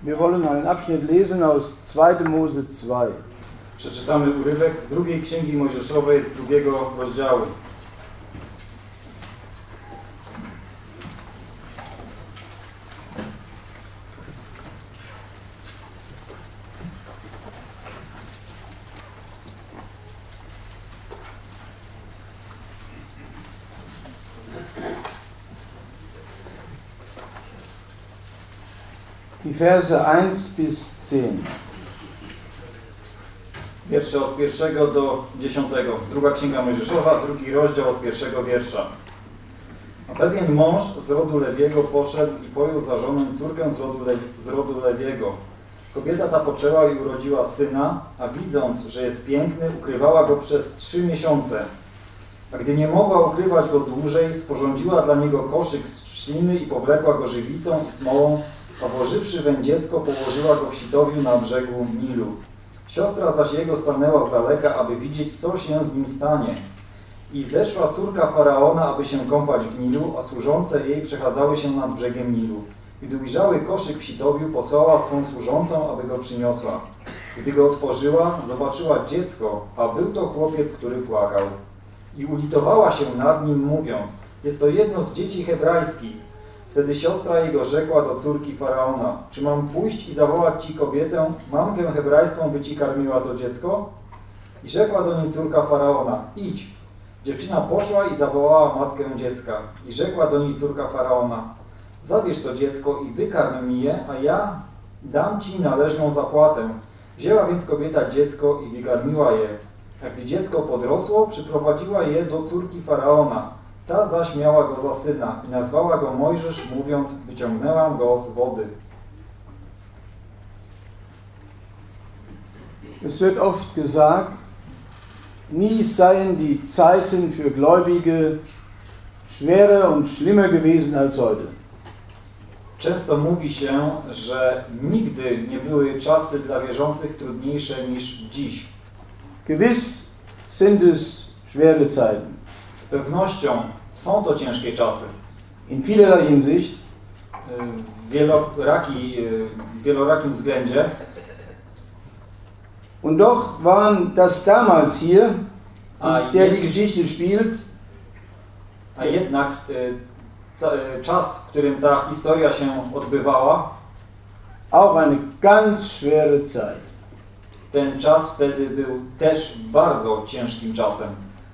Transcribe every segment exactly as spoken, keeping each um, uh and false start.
Wir wollen einen Abschnitt lesen aus zweiter Mose zwei. Przeczytamy urywek z drugiej Księgi Mojżeszowej z drugiego rozdziału. Die Verse eins bis zehn. Wiersze od pierwszego do dziesiątego. Druga Księga Mojżeszowa, drugi rozdział od pierwszego wiersza. A pewien mąż z rodu Lewiego poszedł i pojął za żonę córkę z rodu, Le z rodu Lewiego. Kobieta ta poczęła i urodziła syna, a widząc, że jest piękny, ukrywała go przez trzy miesiące. A gdy nie mogła ukrywać go dłużej, sporządziła dla niego koszyk z trzciny i powlekła go żywicą i smołą, a włożywszy weń dziecko, położyła go w sitowiu na brzegu Nilu. Siostra zaś jego stanęła z daleka, aby widzieć, co się z nim stanie. I zeszła córka Faraona, aby się kąpać w Nilu, a służące jej przechadzały się nad brzegiem Nilu. Gdy ujrzały koszyk w sitowiu, posłała swą służącą, aby go przyniosła. Gdy go otworzyła, zobaczyła dziecko, a był to chłopiec, który płakał. I ulitowała się nad nim, mówiąc, jest to jedno z dzieci hebrajskich. Wtedy siostra jego rzekła do córki Faraona, czy mam pójść i zawołać ci kobietę, mamkę hebrajską, by ci karmiła to dziecko? I rzekła do niej córka Faraona, idź. Dziewczyna poszła i zawołała matkę dziecka. I rzekła do niej córka Faraona, zabierz to dziecko i wykarm mi je, a ja dam ci należną zapłatę. Wzięła więc kobieta dziecko i wykarmiła je. A gdy dziecko podrosło, przyprowadziła je do córki Faraona. Ta zaś miała go za syna i nazwała go Mojżesz, mówiąc, wyciągnęłam go z wody. Es wird oft gesagt, nie seien die Zeiten für Gläubige schwerer und schlimmer gewesen als heute. Często mówi się, że nigdy nie były czasy dla wierzących trudniejsze niż dziś. Gewiss sind es schwere Zeiten. Z pewnością są to ciężkie czasy. In vielerlei Hinsicht. W wieloraki, w wielorakim względzie. Und doch waren das damals hier, A der die Geschichte spielt, a jednak ta, czas, w którym ta historia się odbywała, auch eine ganz schwere Zeit. Ten czas wtedy był też bardzo ciężkim czasem.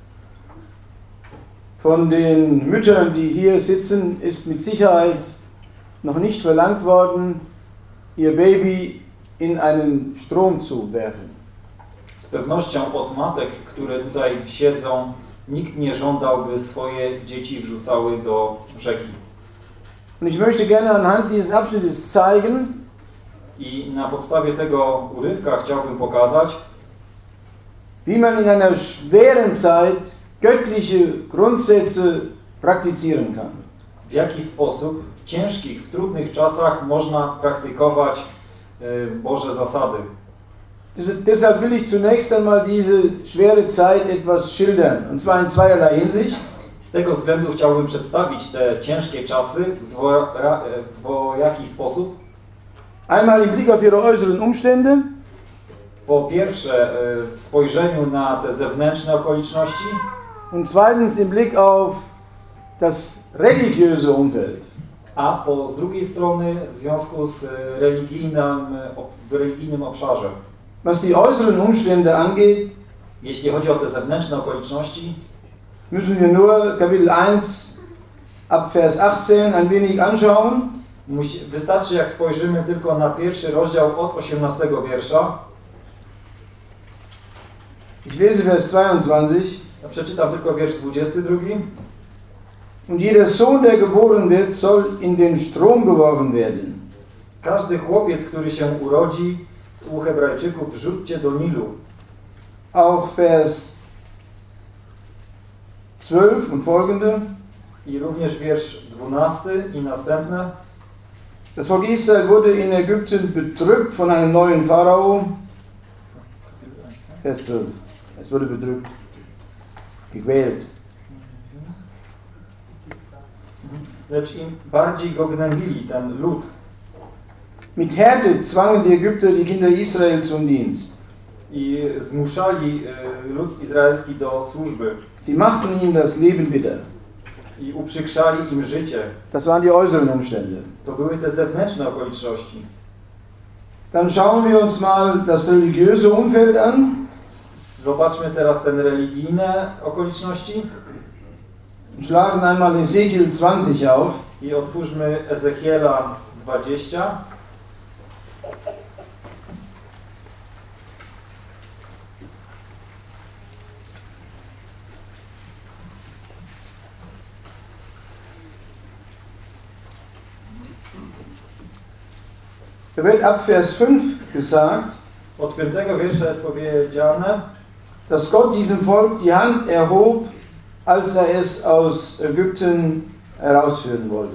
Von den Müttern, die hier sitzen, ist mit Sicherheit noch nicht verlangt worden, ihr Baby in einen Strom zu werfen. Z pewnością od matek, które tutaj siedzą, nikt nie żądał, by swoje dzieci wrzucały do rzeki. Und ich möchte gerne anhand dieses Abschnittes zeigen, I na podstawie tego urywka chciałbym pokazać, wie man in einer schweren Zeit göttliche Grundsätze praktizieren kann. w jaki sposób w ciężkich, w trudnych czasach można praktykować y, Boże zasady. Deshalb will ich zunächst einmal diese schwere Zeit etwas schildern, und zwar in zweierlei Hinsicht. Z tego względu chciałbym przedstawić te ciężkie czasy w, dwo, w dwojaki sposób. Einmal im Blick auf ihre äußeren Umstände. Po pierwsze w spojrzeniu na te zewnętrzne okoliczności. Und zweitens im Blick auf das religiöse Umfeld. A po z drugiej strony w związku z religijnym, w religijnym obszarze. Was die äußeren Umstände angeht, jeśli chodzi o te zewnętrzne okoliczności, müssen wir nur Kapitel eins ab Vers achtzehn ein wenig anschauen. Musi, wystarczy, jak spojrzymy tylko na pierwszy rozdział od osiemnastego wiersza. Ich lese Vers zweiundzwanzig. Ja przeczytam tylko wiersz dwudziesty drugi. Und jeder Sohn, der geboren wird, soll in den Strom geworfen werden. Każdy chłopiec, który się urodzi u Hebrajczyków, wrzućcie do Nilu. Auch Vers zwölf und folgende. I również wiersz dwunasty i następne. Das Volk Israel wurde in Ägypten bedrückt von einem neuen Pharao. Vers zwölf. Es wurde bedrückt, gequält. Lecz im bardziej go gnębili, ten lud. Mit Härte zwangen die Ägypter die Kinder Israel zum Dienst. I zmuszali y, lud izraelski do służby. Sie machten ihnen das Leben bitter. I uprzykrzali im życie. Das waren die äußeren Umstände. To były te zewnętrzne okoliczności. Dann schauen wir uns mal das religiöse Umfeld an. Zobaczmy teraz te religijne okoliczności. Schlagen einmal Ezekiel zwanzig auf. I otwórzmy Ezechiela dwadzieścia. Da wird ab Vers fünf gesagt, Od piątego wiersza jest powiedziane, dass Gott diesem Volk die Hand erhob, als er es aus Ägypten herausführen wollte.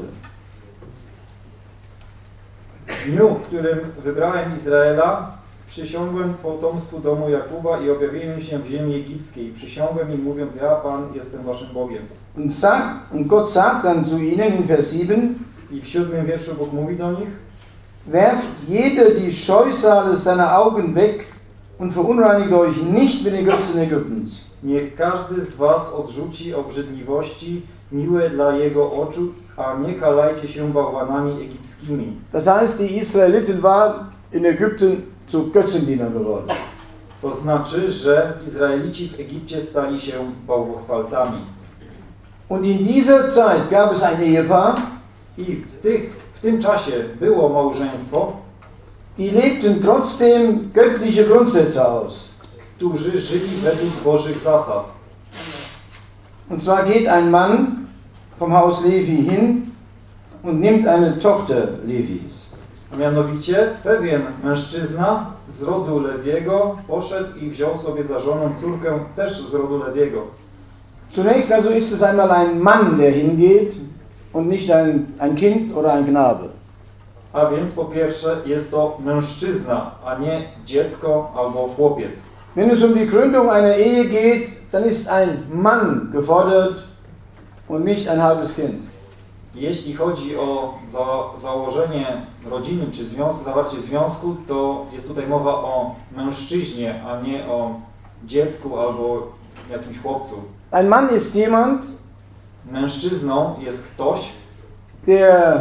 w dniu, w którym wybrałem Izraela, przysiągłem potomstwu domu Jakuba i objawiłem się w ziemi egipskiej. Przysiągłem im, mówiąc, ja, Pan, jestem waszym Bogiem. Und, sagt, und Gott sagt dann zu ihnen in Vers sieben, I w siódmym wierszu Bóg mówi do nich, werft jeder die Scheusale seiner Augen weg und verunreinigt euch nicht mit den Götzen Ägyptens. niech każdy z was odrzuci obrzydliwości miłe dla jego oczu, a nie kalajcie się bałwanami egipskimi. Das heißt, die Israeliten waren in Ägypten zu Götzendienern geworden. To znaczy, że Izraelici w Egipcie stali się bałwochwalcami. Und in dieser Zeit gab es ein Ehepaar, I w, tych, w tym czasie było małżeństwo, die lebten trotzdem göttliche Grundsätze aus. którzy żyli według Bożych zasad. Und zwar geht ein Mann vom Haus Levi hin und nimmt eine Tochter Levis. A mianowicie pewien mężczyzna z rodu Lewiego poszedł i wziął sobie za żonę córkę też z rodu Lewiego. Zunächst also ist es einmal ein Mann, der hingeht und nicht ein, ein Kind oder ein Knabe. A więc po pierwsze jest to mężczyzna, a nie dziecko albo chłopiec. Wenn es um die Gründung einer Ehe geht, dann ist ein Mann gefordert und nicht ein halbes Kind. Jeśli chodzi o za, założenie rodziny czy związku, zawarcie związku, to jest tutaj mowa o mężczyźnie, a nie o dziecku albo jakimś chłopcu. Ein Mann ist jemand, Mężczyzną jest ktoś, der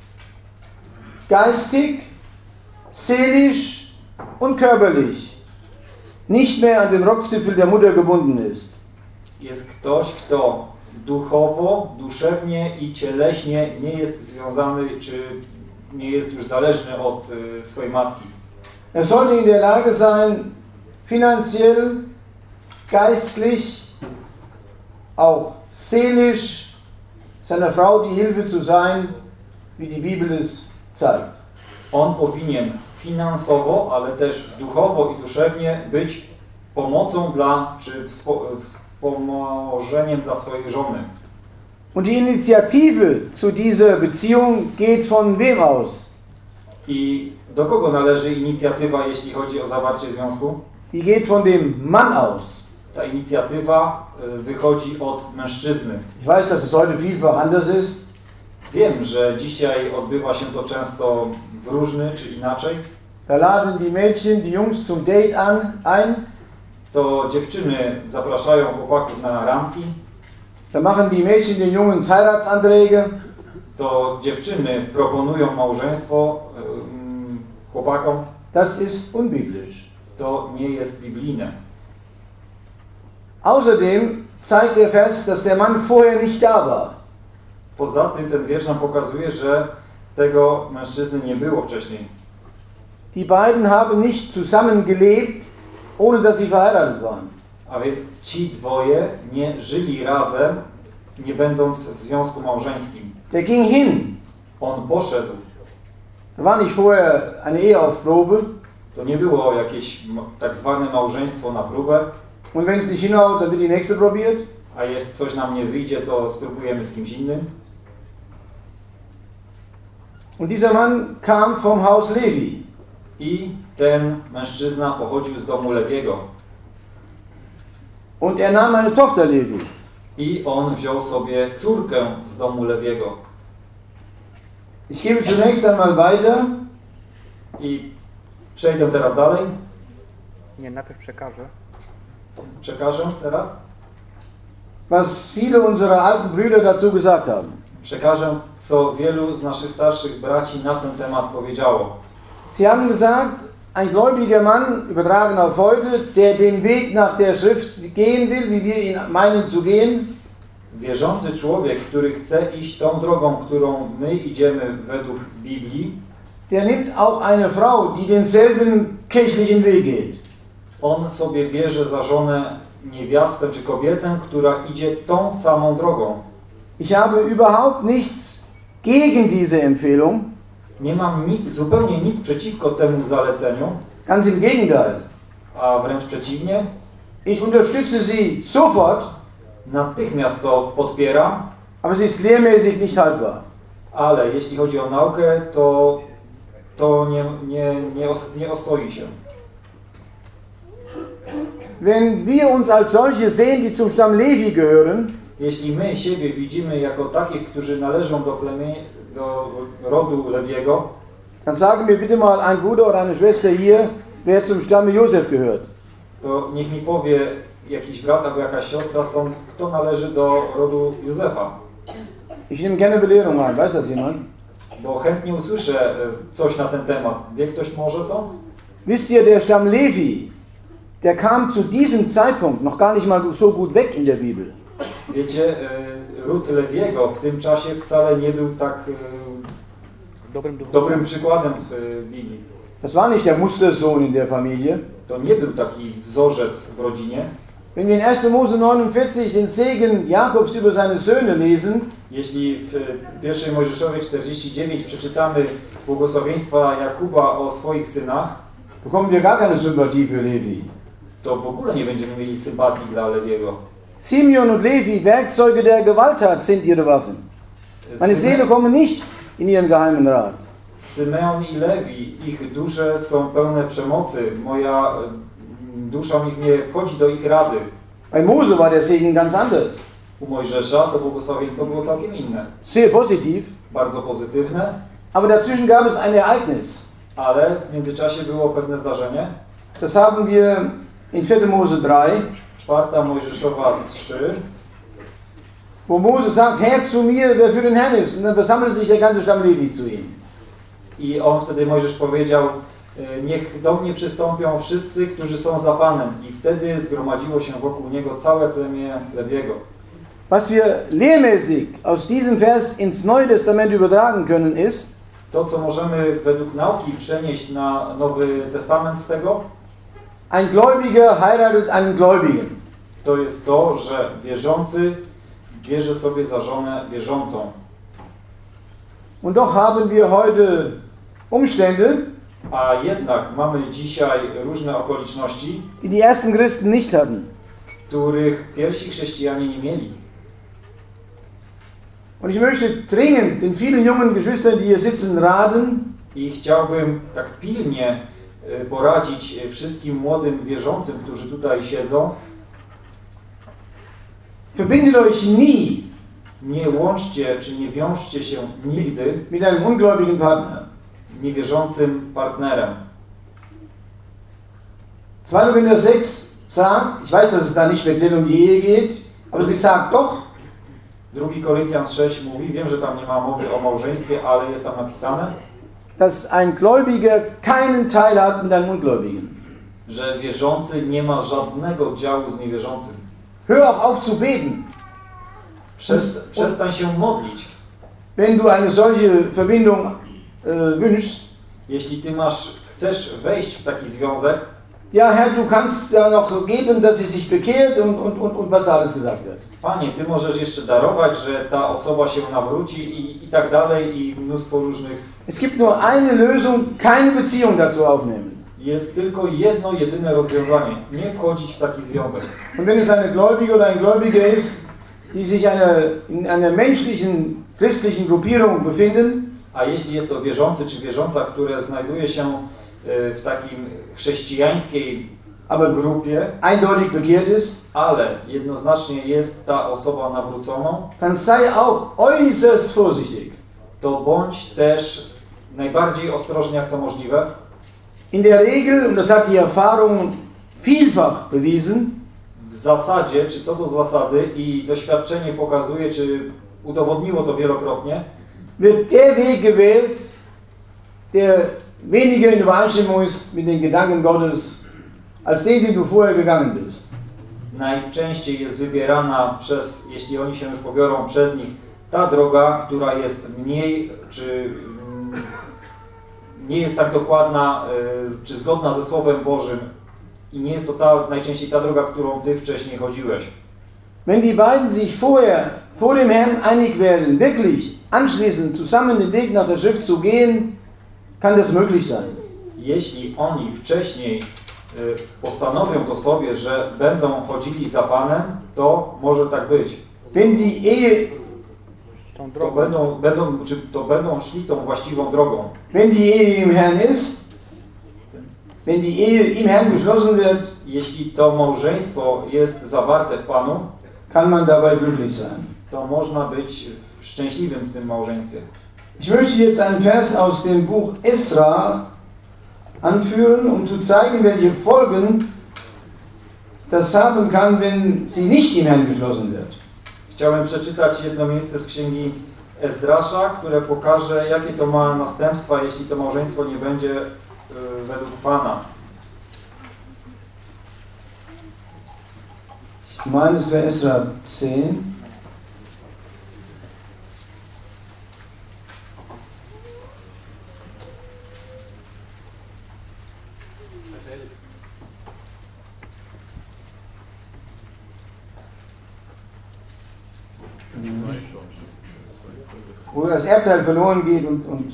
geistig, seelisch und körperlich nicht mehr an den Rockzipfel der Mutter gebunden ist. jest ktoś, kto duchowo, duszewnie i cieleśnie nie jest związany, czy nie jest już zależny od y, swojej matki. Er sollte in der Lage sein, finanziell, geistlich, auch seelisch seiner Frau die Hilfe zu sein, wie die Bibel es zeigt. On powinien finansowo, ale też duchowo i duszewnie być pomocą dla, czy wspo, wspomożeniem dla swojej żony. Und die Initiative zu dieser Beziehung geht von wem aus? I do kogo należy inicjatywa, jeśli chodzi o zawarcie związku? Die geht von dem Mann aus. Ta inicjatywa y, wychodzi od mężczyzny. Ich weiß, dass es heute vielfach anders ist. Wiem, że dzisiaj odbywa się to często w różny czy inaczej. Da laden die Mädchen die Jungs zum Date an, ein. To dziewczyny zapraszają chłopaków na randki. Da machen die Mädchen den Jungs Heiratsanträge. To dziewczyny proponują małżeństwo ym, chłopakom. Das ist unbiblisch. To nie jest biblijne. Außerdem zeigt der Vers, dass der Mann vorher nicht da war. Poza tym ten wiersz nam pokazuje, że tego mężczyzny nie było wcześniej. Die beiden haben nicht zusammen gelebt, ohne dass sie verheiratet waren. A więc ci dwoje nie żyli razem, nie będąc w związku małżeńskim. Der ging hin. On poszedł. Da war nicht vorher eine Ehe auf Probe. To nie było jakieś m- tak zwane małżeństwo na próbę, Und wenn es nicht hinhaut, dann wird die nächste probiert. a jak coś nam nie wyjdzie, to spróbujemy z kimś innym. Und dieser Mann kam vom Haus Levi. I ten mężczyzna pochodził z domu Lewiego. Und er nahm eine Tochter Levis. I on wziął sobie córkę z domu Lewiego. Ich gebe zunächst einmal weiter. I przejdę teraz dalej. Nie, najpierw przekażę. Przekażę teraz. Was viele unserer alten Brüder dazu gesagt haben. Przekażę, co wielu z naszych starszych braci na ten temat powiedziało. Sie haben gesagt, ein gläubiger Mann, übertragen auf heute, der den Weg nach der Schrift gehen will, wie wir ihn meinen zu gehen, Wierzący człowiek, który chce iść tą drogą, którą my idziemy według Biblii, der nimmt auch eine Frau, die denselben kirchlichen Weg geht. on sobie bierze za żonę niewiastę czy kobietę, która idzie tą samą drogą. Ich habe überhaupt nichts gegen diese Empfehlung, Nie mam nic, zupełnie nic przeciwko temu zaleceniu, ganz im Gegenteil. a wręcz przeciwnie, Ich unterstütze sie sofort, natychmiast to podpieram, aber sie ist lehrmäßig nicht haltbar. ale jeśli chodzi o naukę, to, to nie, nie, nie, os, nie ostoi się. Wenn wir uns als solche sehen, die zum Stamm Levi gehören, Jeśli my siebie widzimy jako takich, którzy należą do plemię, do rodu Lewiego, dann sagen mir bitte mal ein Bruder oder eine Schwester hier, wer zum Stamme Josef gehört. to niech mi powie jakiś brat albo jakaś siostra stąd, kto należy do rodu Józefa. Ich nehme gerne Belehrung ein, weiß das jemand? Bo chętnie usłyszę e, coś na ten temat. Wie ktoś może to? Wisst ihr, der Stamm Levi, der kam zu diesem Zeitpunkt noch gar nicht mal so gut weg in der Bibel. Wiecie, e, ród Lewiego w tym czasie wcale nie był tak e, Dobrym, dobrym przykładem w e, Biblii. Das war nicht der Mustersohn in der Familie. To nie był taki wzorzec w rodzinie. Wenn wir in erster Mose neunundvierzig den Segen Jakobs über seine Söhne lesen, Jeśli w pierwszej Mojżeszowej czterdzieści dziewięć przeczytamy błogosławieństwa Jakuba o swoich synach, bekommen wir gar keine Sympathie für Levi. to w ogóle nie będziemy mieli sympatii dla Lewiego. Simeon und Levi, Werkzeuge der Gewalttat, sind ihre Waffen. Meine Seele komme nicht in ihren geheimen Rat. Symeon i Lewi, ich dusze są pełne przemocy. Moja dusza ich nie wchodzi do ich rady. Bei Mose war der Segen ganz anders. U Mojżesza to błogosławieństwo było całkiem inne. Sehr positiv. Bardzo pozytywne, Aber dazwischen gab es ein Ereignis. ale w międzyczasie było pewne zdarzenie. Das haben wir in vierter Mose drei, Czwarta Mojżeszowa trzy, wo Mose sagt, Herr zu mir, wer für den Herrn ist. Und dann versammelt sich der ganze Stamm Levi zu ihm. i on wtedy Mojżesz powiedział: niech do mnie przystąpią wszyscy, którzy są za Panem. I wtedy zgromadziło się wokół niego całe plemię Lewiego. Was wir lehrmäßig aus diesem Vers ins Neue Testament übertragen können, ist, To, co możemy według nauki przenieść na Nowy Testament z tego, ein Gläubiger heiratet einen Gläubigen. to jest to, że wierzący bierze sobie za żonę wierzącą. Und doch haben wir heute Umstände, A jednak mamy dzisiaj różne okoliczności, die die ersten Christen nicht hatten. których pierwsi chrześcijanie nie mieli. Und ich möchte dringend den vielen jungen Geschwistern, die hier sitzen, raten, I chciałbym tak pilnie y, poradzić y, wszystkim młodym wierzącym, którzy tutaj siedzą: verbindet euch nie nie łączcie czy nie wiążcie się nigdy mit einem ungläubigen Partner. z niewierzącym partnerem. zweiter Korinther sechs sagt, ich weiß, dass es da nicht speziell um die Ehe geht, aber sie sagt doch, Drugi Koryntian sześć mówi, wiem, że tam nie ma mowy o małżeństwie, ale jest tam napisane, dass ein Gläubiger keinen Teil hat mit einem Ungläubigen. że wierzący nie ma żadnego działu z niewierzącym. Hör auch auf zu beten. Przest, przestań się modlić. Wenn du eine solche Verbindung äh, wünschst, Jeśli ty masz, chcesz wejść w taki związek, ja Herr, du kannst da noch geben, dass sie sich bekehrt und, und, und, und was da alles gesagt wird. Panie, ty możesz jeszcze darować, że ta osoba się nawróci i, i tak dalej, i mnóstwo różnych. Es gibt nur eine Lösung, keine Beziehung dazu aufnehmen. Jest tylko jedno, jedyne rozwiązanie. Nie wchodzić w taki związek. Und wenn es eine Gläubige oder ein Gläubiger ist, die sich eine, in einer menschlichen, christlichen Gruppierung befinden, A jeśli jest to wierzący czy wierząca, które znajduje się e, w takim chrześcijańskiej aber grupie, eindeutig bekehrt ist, ale jednoznacznie jest ta osoba nawróconą, dann sei auch äußerst vorsichtig. to bądź też najbardziej ostrożny, jak to możliwe, In der Regel, und das hat die Erfahrung vielfach bewiesen, W zasadzie, czy co do zasady i doświadczenie pokazuje, czy udowodniło to wielokrotnie, wird der Weg gewählt, der weniger in Übereinstimmung ist mit den Gedanken Gottes, als den, den du vorher gegangen bist. najczęściej jest wybierana przez, jeśli oni się już pobiorą przez nich, ta droga, która jest mniej, czy mm, nie jest tak dokładna, y, czy zgodna ze Słowem Bożym i nie jest to ta, najczęściej ta droga, którą Ty wcześniej chodziłeś. Wenn die beiden sich vorher vor dem Herrn einig werden, wirklich anschließend zusammen den Weg nach der Schrift zu gehen, kann das möglich sein. Jeśli oni wcześniej y, postanowią to sobie, że będą chodzili za Panem, to może tak być. Wenn die Ehe, Tą To drogą. będą, będą, czy to będą szli tą właściwą drogą. wenn die Ehe im Herrn ist, wenn die Ehe im Herrn geschlossen wird, Jeśli to małżeństwo jest zawarte w Panu, kann man dabei glücklich sein. to można być szczęśliwym w tym małżeństwie. Ich möchte jetzt einen Vers aus dem Buch Esra anführen, um zu zeigen, welche Folgen das haben kann, wenn sie nicht im Herrn geschlossen wird. Chciałem przeczytać jedno miejsce z księgi Ezdrasza, które pokaże, jakie to ma następstwa, jeśli to małżeństwo nie będzie y, według Pana. Ich meine, es wäre Esra zehn. Wo das Erbteil verloren geht und, und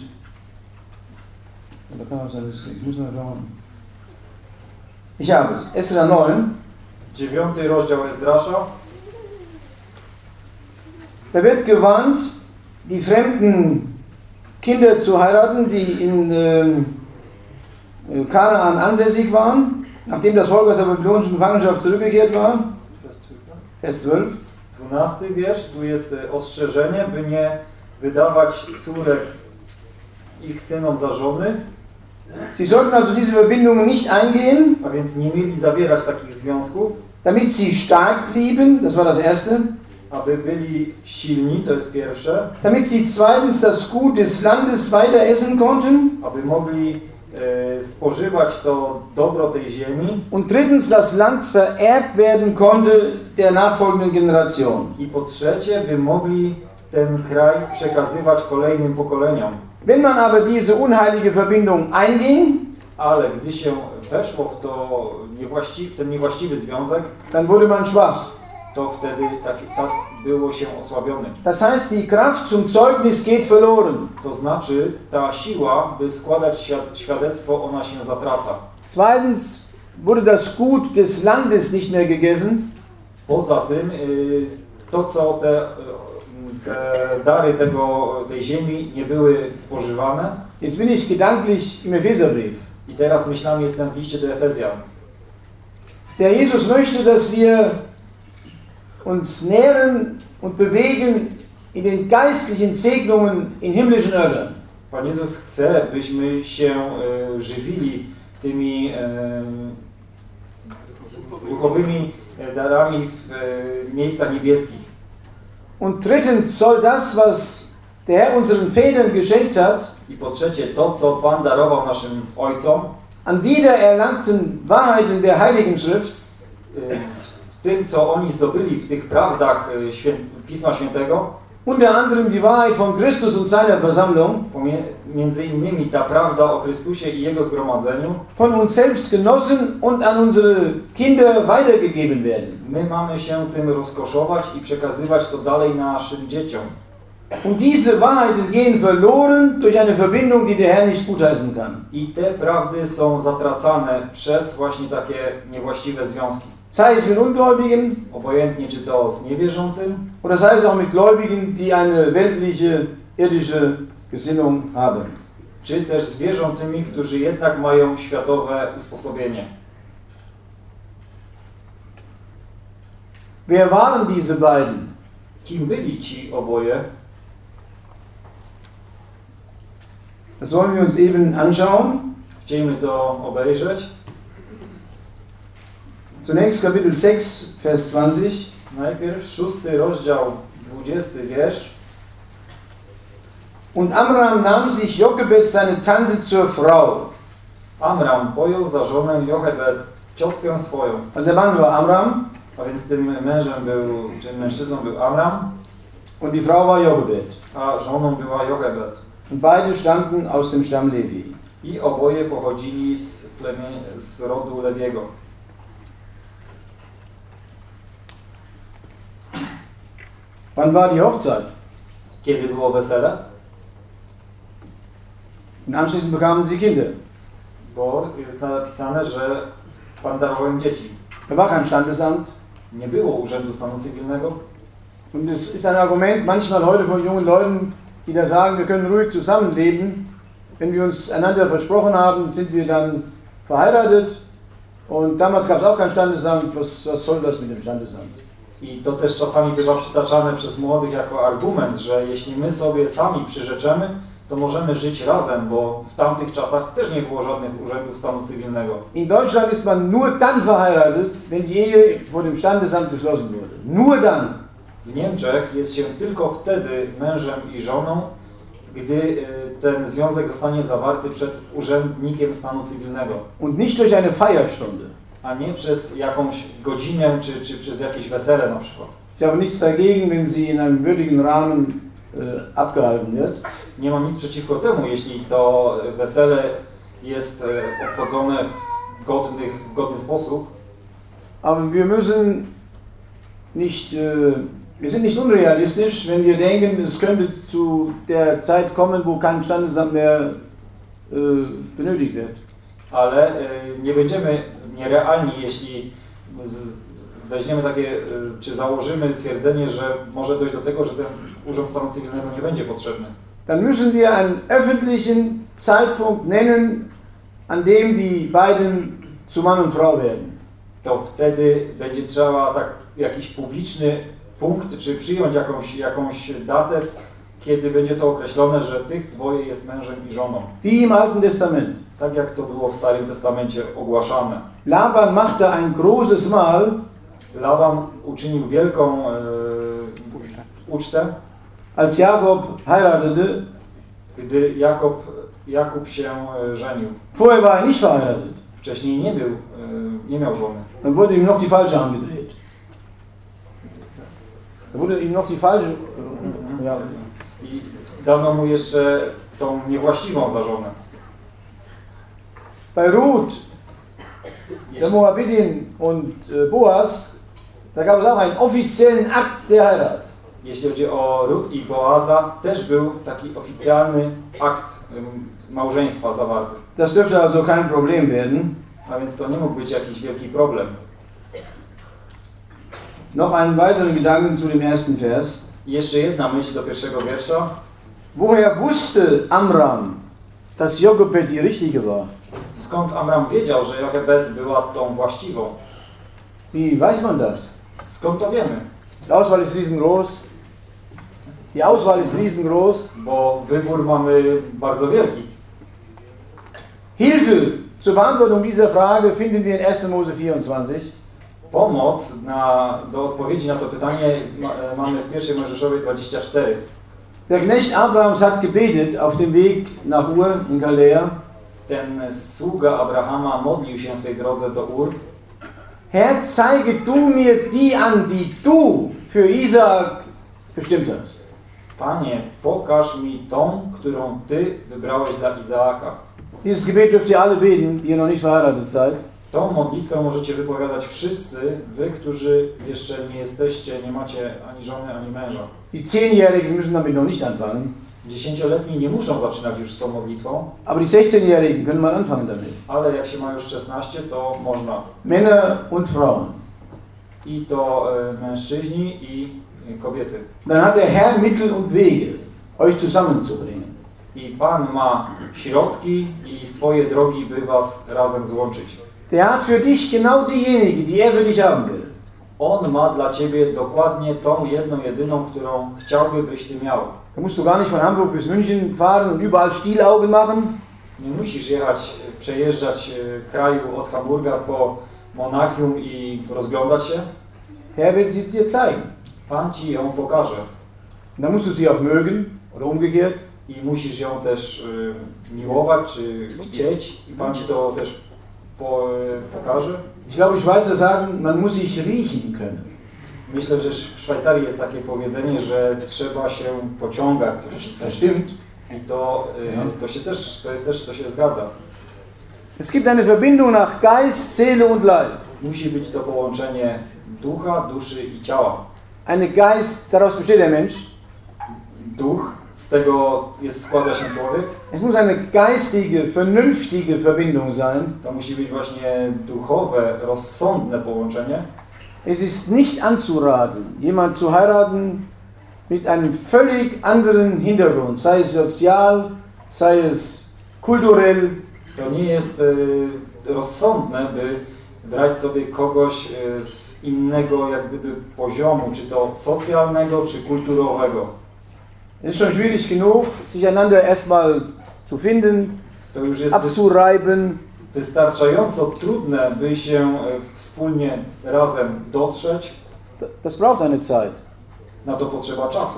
da kann auch sein, ich muss mal schauen. Ich habe es. Esra neun. Dziewiąty rozdział Ezdrasza. Da wird gewarnt, die fremden Kinder zu heiraten, die in ähm, Kanaan ansässig waren, nachdem das Volk aus der babylonischen Gefangenschaft zurückgekehrt war. Vers zwölf. dwunasty wiersz, tu jest y, ostrzeżenie, by nie wydawać córek ich synom za żony, Sie sollten also diese Verbindungen nicht eingehen, a więc nie mieli zawierać takich związków, damit sie stark blieben, das war das Erste, aby byli silni, to jest pierwsze, damit sie zweitens das Gut des Landes weiter essen konnten aby mogli e, spożywać to dobro tej ziemi und drittens das Land vererbt werden konnte der nachfolgenden Generation. i po trzecie, by mogli ten kraj przekazywać kolejnym pokoleniom. Wenn man aber diese unheilige Verbindung einging, Ale gdy się weszło w, to niewłaści, w ten niewłaściwy związek, dann wurde man schwach. to wtedy tak, tak było się osłabionym. Das heißt, die Kraft zum Zeugnis geht verloren. To znaczy, ta siła, by składać świad świadectwo, ona się zatraca. Zweitens wurde das Gut des Landes nicht mehr gegessen. Poza tym, y, to co te, y, te dary tego, tej ziemi nie były spożywane. Jetzt bin ich gedanklich im Epheserbrief. I teraz myślami jestem w liście do Efezjan. Der Jesus möchte, dass wir uns nähren und bewegen in den geistlichen Segnungen in himmlischen Örtern. Pan Jezus chce, byśmy się y, żywili tymi y, duchowymi darami w y, miejscach niebieskich. Und drittens soll das, was der Herr unseren Vätern geschenkt hat, I po trzecie, to co Pan darował naszym ojcom, an wiedererlangten Wahrheiten der Heiligen Schrift, y, w tym co oni zdobyli w tych prawdach y, świę Pisma Świętego, unter anderem die Wahrheit von Christus und seiner Versammlung, między innymi ta prawda o Chrystusie i Jego zgromadzeniu, von uns selbst genossen und an unsere Kinder weitergegeben werden. my mamy się tym rozkoszować i przekazywać to dalej naszym dzieciom. Und diese Wahrheiten gehen verloren durch eine Verbindung, die der Herr nicht gutheißen kann. I te prawdy są zatracane przez właśnie takie niewłaściwe związki. Sei es mit Ungläubigen, Obojętnie czy to z niewierzącym, oder sei es auch mit Gläubigen, die eine weltliche, irdische Gesinnung haben. czy też z wierzącymi, którzy jednak mają światowe usposobienie. Wer waren diese beiden? Kim byli ci oboje? Das wollen wir uns eben anschauen. Chcielibyśmy to obejrzeć. Zunächst Kapitel sechs, Vers zwanzig. Najpierw szósty rozdział, dwudziesty wiersz. Und Amram nahm sich Jochebed, seine Tante, zur Frau. Amram pojął za żonę Jochebed, ciotkę swoją. Also der Mann war Amram A więc tym mężem był, czy mężczyzną był Amram, und die Frau war Jochebed. a żoną była Jochebed. Und beide stammten aus dem Stamm Levi. I oboje pochodzili z, plemię, z rodu Lewiego. Wann war die Hochzeit? Kiedy było wesele? Und anschließend bekamen sie Kinder. Bo jest napisane, że Pan darował im dzieci. Da war kein Standesamt. Nie było urzędu stanu cywilnego. Und es ist ein Argument manchmal heute von jungen Leuten, die da sagen, wir können ruhig zusammenleben. Wenn wir uns einander versprochen haben, sind wir dann verheiratet. Und damals gab es auch kein Standesamt. Was, was soll das mit dem Standesamt? I to też czasami bywa przytaczane przez młodych jako argument, że jeśli my sobie sami przyrzeczemy, to możemy żyć razem, bo w tamtych czasach też nie było żadnych urzędów stanu cywilnego. In Deutschland ist man nur dann verheiratet, wenn die Ehe vor dem Standesamt geschlossen wurde. Nur dann. W Niemczech jest się tylko wtedy mężem i żoną, gdy ten związek zostanie zawarty przed urzędnikiem stanu cywilnego. Und nicht durch eine Feierstunde. A nie przez jakąś godzinę, czy, czy przez jakieś wesele na przykład. Ich habe nichts dagegen, wenn sie in einem würdigen Rahmen äh, abgehalten wird. Nie mam nic przeciwko temu, jeśli to wesele jest obchodzone w, godnych, w godny sposób. Aber wir müssen nicht, äh, wir sind nicht unrealistisch, wenn wir denken, es könnte zu der Zeit kommen, wo kein Standesamt mehr äh, benötigt wird. Ale y, nie będziemy nierealni, jeśli z, weźmiemy takie, y, czy założymy twierdzenie, że może dojść do tego, że ten urząd stanu cywilnego nie będzie potrzebny. Dann müssen wir einen öffentlichen Zeitpunkt nennen, an dem die beiden zu Mann und Frau werden. To wtedy będzie trzeba tak jakiś publiczny punkt, czy przyjąć jakąś, jakąś datę, kiedy będzie to określone, że tych dwoje jest mężem i żoną. Wie im Alten Testament. Tak jak to było w Starym Testamencie ogłaszane. Laban machte ein großes Mahl. Laban uczynił wielką e, ucztę, als Jakob heiratete. gdy Jakob, Jakub się e, żenił. Vorher war er nicht verheiratet. Wcześniej nie był, e, nie miał żony. Dann wurde ihm noch die falsche angedreht. Dann wurde ihm noch die falsche. Ja. I dano mu jeszcze tą niewłaściwą za żonę. Bei Ruth, der Moabitin und äh, Boas, da gab es auch einen offiziellen Akt der Heirat. Jeśli chodzi o Rut i Boaza, też był taki oficjalny akt um, małżeństwa zawarty. Das dürfte also kein Problem werden. A więc to nie mógł być jakiś wielki problem. Noch einen weiteren Gedanken zu dem ersten Vers. I jeszcze jedna myśl do pierwszego wiersza. Woher wusste Amram, dass Jochebed die richtige war? Skąd Amram wiedział, że Jochebed była tą właściwą? Wie weiß man das? Skąd to wiemy? Die Auswahl ist riesengroß. Die Auswahl ist riesengroß. Bo wybór mamy bardzo wielki. Hilfe zur Beantwortung dieser Frage finden wir in erster Mose vierundzwanzig. Pomoc na, do odpowiedzi na to pytanie ma, mamy w pierwszej Mojżeszowej dwadzieścia cztery. Der Knecht Abrahams hat gebetet auf dem Weg nach Ur in Chaldea. Ten sługa Abrahama modlił się w tej drodze do Ur. Herr, zeige du mir die an, die du für Isaak bestimmt hast. Panie, pokaż mi tą, którą Ty wybrałeś dla Izaaka. Dieses Gebet dürft ihr alle beten, die ihr noch nicht verheiratet seid. Tą modlitwę możecie wypowiadać wszyscy, wy, którzy jeszcze nie jesteście, nie macie ani żony, ani męża. Die Zehnjährigen müssen damit noch nicht anfangen. Dziesięcioletni nie muszą zaczynać już z tą modlitwą, Aber die sechzehnjährigen können mal anfangen damit. ale jak się ma już szesnaście, to można. Männer und Frauen. I to e, mężczyźni i e, kobiety. Dann hat der Herr Mittel und Wege, euch zusammenzubringen. I Pan ma środki i swoje drogi, by was razem złączyć. Der hat für dich genau diejenige, die er für dich haben will. On ma dla ciebie dokładnie tą jedną, jedyną, którą chciałby, byś ty miał. Da musst du gar nicht von Hamburg bis München fahren und überall Stielaugen machen. Nie musisz jechać przejeżdżać e, kraju od Hamburga po Monachium i rozglądać się? Herr wird sie dir zeigen. Pan ci ją pokaże. Und dann musst du sie auch mögen oder umgekehrt. I musisz ją też e, miłować czy chcieć i Pan ci to też po, e, pokaże. Ich glaube, Schweizer sagen, man muss sich riechen können. Myślę, że w Szwajcarii jest takie powiedzenie, że trzeba się pociągać coś. Das stimmt. I to, y, to się też, to jest też, to się zgadza. Es gibt eine Verbindung nach Geist, Seele und Leib. Musi być to połączenie ducha, duszy i ciała. Eine Geist, daraus besteht der Mensch. Duch, z tego jest, składa się człowiek. Es muss eine geistige, vernünftige Verbindung sein. To musi być właśnie duchowe, rozsądne połączenie. Es ist nicht anzuraten, jemand zu heiraten mit einem völlig anderen Hintergrund, sei es sozial, sei es kulturell. To nie jest y, rozsądne, by brać sobie kogoś y, z innego jak gdyby poziomu, czy to socjalnego, czy kulturowego. Es ist schon schwierig genug, sich einander erstmal zu finden, To już jest abzureiben. wystarczająco trudne, by się e, wspólnie razem dotrzeć. Das braucht eine Zeit. Na to potrzeba czasu.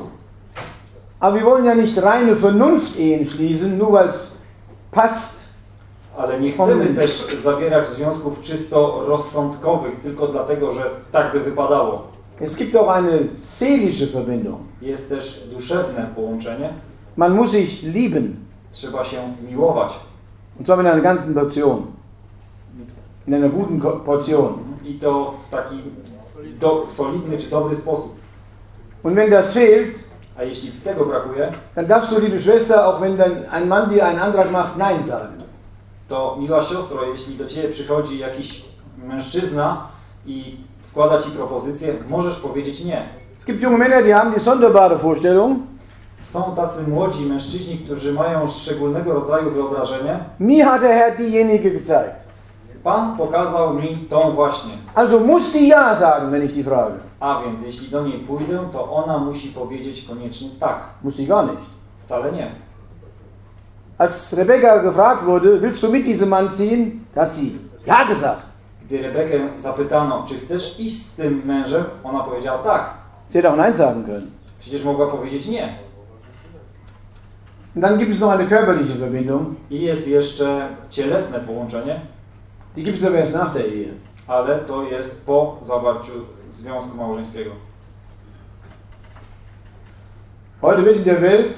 Aber wir wollen ja nicht reine Vernunft-Ehen schließen, nur weil es passt. Ale nie chcemy też zawierać związków czysto rozsądkowych, tylko dlatego, że tak by wypadało. Es gibt auch eine seelische Verbindung. Jest też duszewne połączenie. Man muss sich lieben. Trzeba się miłować. Und zwar in einer ganzen Portion. In einer guten Ko- Portion. I to w taki do, solidny czy dobry sposób. Und wenn das fehlt, A jeśli tego brakuje, dann darfst du, liebe Schwester, auch wenn dann ein Mann dir einen Antrag macht, Nein sagen. to miła siostro, jeśli do Ciebie przychodzi jakiś mężczyzna i składa Ci propozycję, możesz powiedzieć nie. Es gibt junge Männer, die haben die sonderbare Vorstellung, Są tacy młodzi mężczyźni, którzy mają szczególnego rodzaju wyobrażenie. mir hat der Herr diejenige gezeigt. Pan pokazał mi tą właśnie. Also muss die Ja sagen, wenn ich die frage. A więc jeśli do niej pójdę, to ona musi powiedzieć koniecznie tak. Muss die gar nicht. Wcale nie. Als Rebecca gefragt wurde, willst du mit diesem Mann ziehen? Da hat sie Ja gesagt. Gdy Rebekę zapytano, czy chcesz iść z tym mężem, ona powiedziała tak. Sie hätte auch Nein sagen können. Przecież mogła powiedzieć nie. Und dann gibt es noch eine körperliche Verbindung. I jest jeszcze cielesne połączenie, Die gibt es aber erst nach der Ehe. ale to jest po zawarciu związku małżeńskiego. Heute wird in der Welt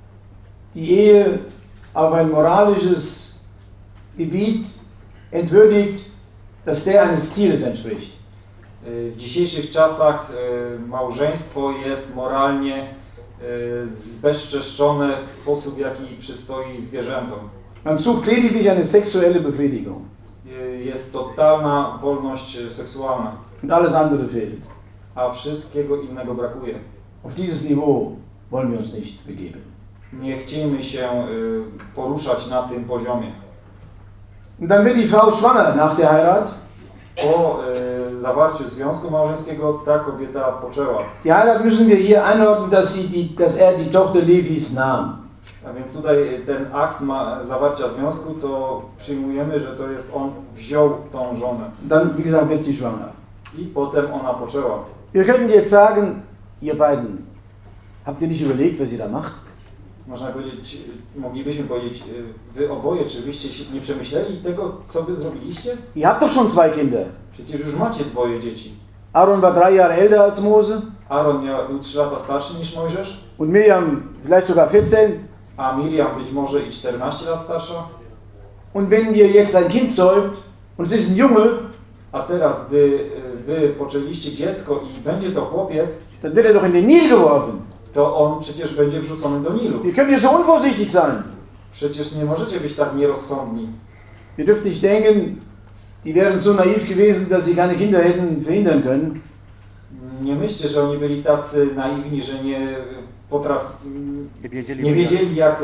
die Ehe auf ein moralisches Gebiet entwürdigt, das der eines Tieres entspricht. W dzisiejszych czasach y, małżeństwo jest moralnie y, zbezczeszczone w sposób, jaki przystoi zwierzętom. Man sucht lediglich eine sexuelle Befriedigung Y, Jest totalna wolność y, seksualna, und alles andere fehlt. a wszystkiego innego brakuje. Auf dieses Niveau wollen wir uns nicht begeben. Nie chciejmy się y, poruszać na tym poziomie. Und dann wird die Frau schwanger nach der Heirat. Po y, zawarciu związku małżeńskiego ta kobieta poczęła. Die Heirat müssen wir hier einordnen, dass, sie die, dass er die Tochter Levis nahm. A więc tutaj ten akt ma, zawarcia związku, to przyjmujemy, że to jest on wziął tą żonę. Dann, wie gesagt, wird sie schwanger. I potem ona poczęła. Wir könnten jetzt sagen, ihr beiden, habt ihr nicht überlegt, was ihr da macht? Można powiedzieć, moglibyśmy powiedzieć, wy oboje, czy wyście się nie przemyśleli tego, co wy zrobiliście? Ihr habt doch schon zwei Kinder. Przecież już macie dwoje dzieci. Aaron war drei Jahre älter als Mose Aaron miał, był trzy lata starszy niż Mojżesz, und Miriam vielleicht sogar vierzehn. a Miriam być może i czternaście lat starsza. Und wenn ihr jetzt ein Kind zeugt und es ist ein Junge, A teraz, gdy wy poczęliście dziecko i będzie to chłopiec, dann wird er doch in den Nil geworfen. to on przecież będzie wrzucony do Nilu. Wie könnt ihr so unvorsichtig sein? Przecież nie możecie być tak nierozsądni. Ihr dürft nicht denken, die wären so naiv gewesen, dass sie keine Kinder hätten verhindern können. Nie myślcie, że oni byli tacy naiwni, że nie potraf... Nie wiedzieli, nie wiedzieli jak,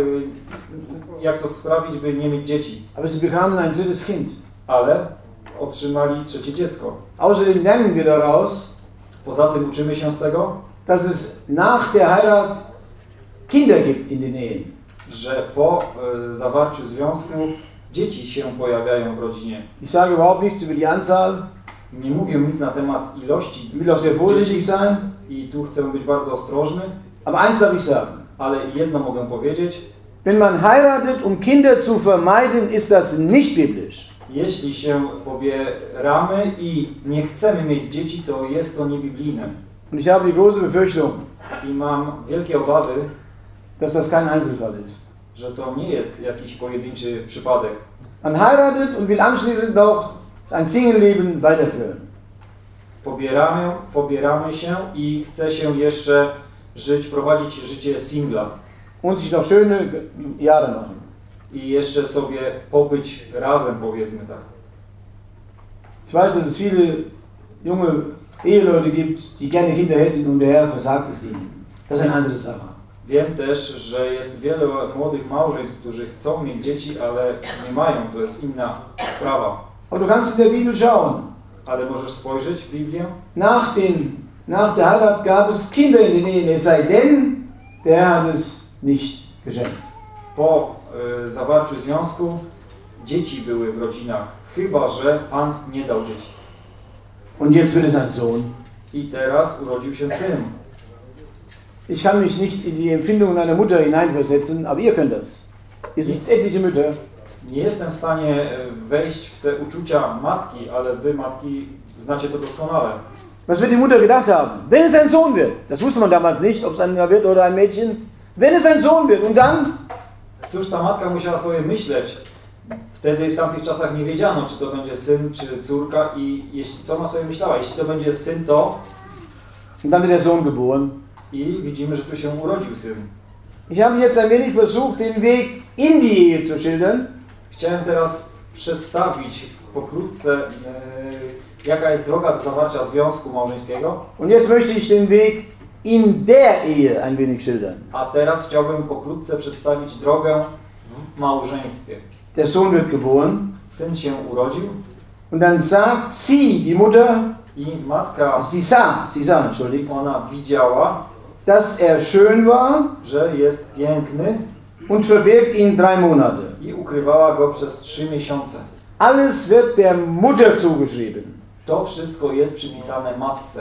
jak to sprawić, by nie mieć dzieci. Aber sie bekamen ein drittes Kind. Ale otrzymali trzecie dziecko. Außerdem lernen wir daraus, Poza tym uczymy się z tego, dass es nach der Heirat Kinder gibt in den Ehen. że po y, zawarciu związku dzieci się pojawiają w rodzinie. Ich sage überhaupt nichts über die Anzahl. Nie mówię nic na temat ilości Ich will auch sehr vorsichtig sein. i tu chcę być bardzo ostrożny, Aber eins darf ich sagen. ale jedno mogę powiedzieć. Wenn man heiratet, um Kinder zu vermeiden, ist das nicht biblisch. Jeśli się pobieramy i nie chcemy mieć dzieci, to jest to niebiblijne. Und ich habe die große Befürchtung, I mam wielkie obawy, dass das kein Einzelfall ist. że to nie jest jakiś pojedynczy przypadek. Man heiratet und will anschließend noch ein Single-Leben weiterführen. Pobieramy, pobieramy się i chce się jeszcze żyć, prowadzić życie singla. Und sich noch schöne Jahre machen. I jeszcze sobie pobyć razem, powiedzmy tak. Ich weiß, dass es viele junge Eheleute gibt, die gerne Kinder hätten und der Herr versagt es ihnen. Das ist eine andere Sache. Wiem też, że jest wiele młodych małżeństw, którzy chcą mieć dzieci, ale nie mają. To jest inna sprawa. Aber du kannst in der Bibel schauen. Ale możesz spojrzeć w Biblię. Nach, den, nach der Heirat gab es Kinder in den Ehen, es sei denn, der Herr hat es nicht geschenkt. Po y, zawarciu związku dzieci były w rodzinach, chyba że Pan nie dał dzieci. Und jetzt wird es ein Sohn. I teraz urodził się syn. Ich kann mich nicht in die Empfindungen einer Mutter hineinversetzen, aber ihr könnt das. Ihr seid etliche Mütter. Nie jestem w stanie wejść w te uczucia matki, ale wy, matki, znacie to doskonale. Was wird die Mutter gedacht haben? Wenn es ein Sohn wird, das wusste man damals nicht, ob es ein wird oder ein Mädchen. Wenn es ein Sohn wird und dann? Cóż ta matka musiała sobie myśleć? Wtedy w tamtych czasach nie wiedziano, czy to będzie syn, czy córka i jeśli, co ona sobie myślała? Jeśli to będzie syn, to... Und dann wird der Sohn geboren. I widzimy, że tu się urodził syn. Ich habe jetzt ein wenig versucht, den Weg in die Ehe zu schildern. Chciałem teraz przedstawić pokrótce, e, jaka jest droga do zawarcia związku małżeńskiego. Und jetzt möchte ich den Weg in der Ehe ein wenig schildern. A teraz chciałbym pokrótce przedstawić drogę w małżeństwie. Der Sohn wird geboren. Syn się urodził. Und dann sagt sie, die Mutter, I matka, sie sah, sie sah, entschuldigt, ona widziała, dass er schön war że jest piękny und verbirgt ihn drei Monate. i ukrywała go przez trzy miesiące. Alles wird der Mutter zugeschrieben. To wszystko jest przypisane matce.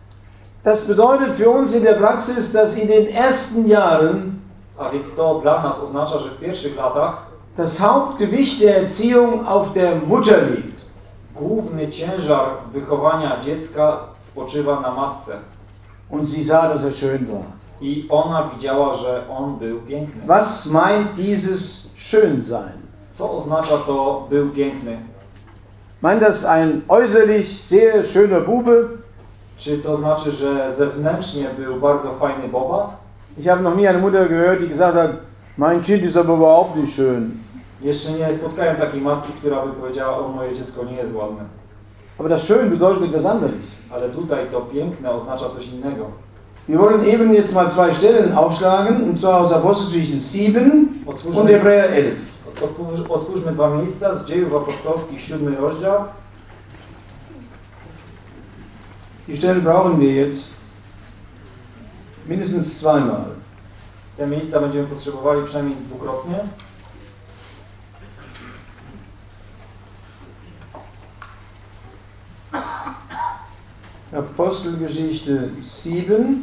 Das bedeutet für uns in der Praxis, dass in den ersten Jahren A więc to dla nas oznacza, że w pierwszych latach das Hauptgewicht der Erziehung auf der Mutter liegt. główny ciężar wychowania dziecka spoczywa na matce. Und sie sah, dass er schön war. I ona widziała, że on był piękny. Was meint dieses Schönsein? Co oznacza to był piękny? Meint das ein äußerlich sehr schöner Bube? Czy to znaczy, że zewnętrznie był bardzo fajny bobas? Ich habe noch nie eine Mutter gehört, die gesagt hat, mein Kind ist aber überhaupt nicht schön. Jeszcze nie spotkałem takiej matki, która by powiedziała, o moje dziecko nie jest ładne. Aber das Schön bedeutet etwas anderes. Ale tutaj to piękne oznacza coś innego. Wir wollen eben jetzt mal zwei Stellen aufschlagen, und zwar aus Apostelgeschichte sieben und Otwórzmy, Hebräer elf. otwórz, otwórzmy dwa miejsca z Dziejów Apostolskich, siódmy rozdział. Die Stellen brauchen wir jetzt mindestens zweimal. Te miejsca będziemy potrzebowali przynajmniej dwukrotnie. Apostelgeschichte sieben,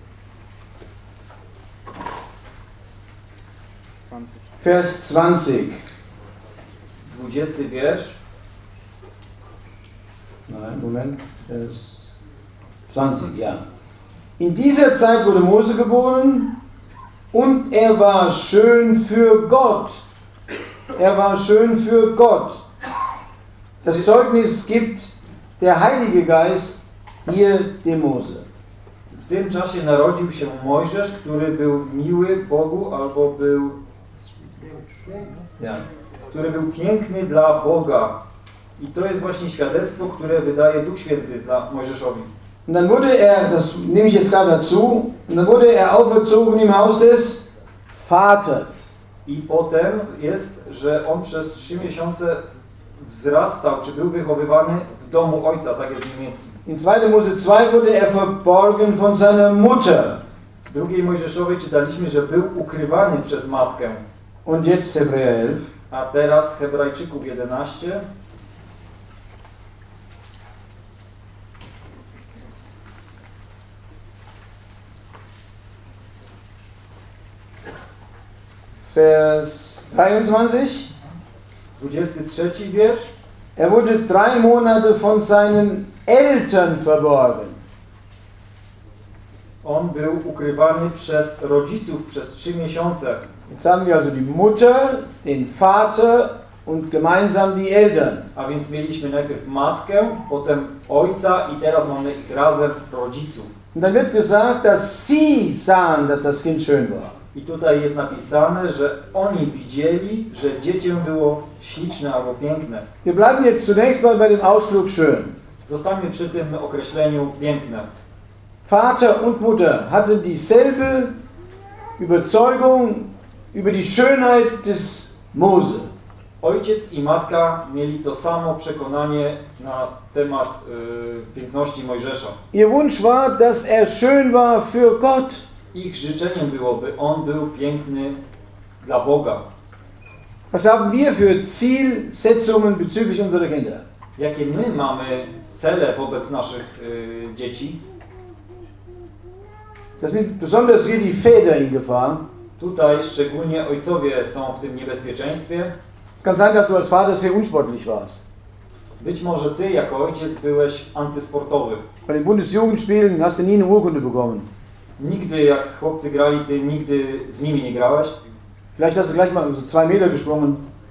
zwanzig. Vers zwanzig. dwudziesty wiersz. Nein, Moment, Vers zwanzig, ja. In dieser Zeit wurde Mose geboren und er war schön für Gott. Er war schön für Gott. Das Zeugnis gibt der Heilige Geist hier dem Mose. W tym czasie narodził się Mojżesz, który był miły Bogu albo był, Ja. który był piękny dla Boga. I to jest właśnie świadectwo, które wydaje Duch Święty dla Mojżeszowi. Und dann wurde er, das nehme ich jetzt gerade dazu, und dann wurde er auferzogen im Haus des Vaters. I potem jest, że on przez trzy miesiące wzrastał, czy był wychowywany w domu ojca, tak jest w niemieckim. In zweiter Mose zwei wurde er verborgen von seiner Mutter. W drugiej Mojżeszowej czytaliśmy, że był ukrywany przez matkę. Und jetzt Hebräer elf. A teraz Hebrajczyków jedenaście. Vers dreiundzwanzig. dwudziesty trzeci wiersz. Er wurde drei Monate von seinen Eltern verborgen. On był ukrywany przez rodziców przez trzy miesiące. Jetzt haben wir also die Mutter, den Vater und gemeinsam die Eltern. A więc mieliśmy najpierw matkę, potem ojca i teraz mamy ich razem rodziców. Und dann wird gesagt, dass sie sahen, dass das Kind schön war. I tutaj jest napisane, że oni widzieli, że dziecię było śliczne albo piękne. Wir bleiben jetzt zunächst mal bei dem Ausdruck schön. Zostańmy przy tym określeniu piękne. Vater und Mutter hatten dieselbe Überzeugung über die Schönheit des Mose. Ojciec i matka mieli to samo przekonanie na temat y, piękności Mojżesza. Ihr Wunsch war, dass er schön war für Gott. Ich życzeniem było, by on był piękny dla Boga. Was haben wir für Zielsetzungen bezüglich unserer Kinder? Jakie my mamy cele wobec naszych y, dzieci? Da sind besonders wir die Väter in Gefahr. Tutaj szczególnie ojcowie są w tym niebezpieczeństwie. Es kann sein, dass du als Vater sehr unsportlich warst. Być może ty jako ojciec byłeś antysportowy. Bei den Bundesjugendspielen hast du nie eine Urkunde bekommen. Nigdy jak chłopcy grali, ty nigdy z nimi nie grałeś. Vielleicht hast du gleich mal so zwei Meter gesprungen.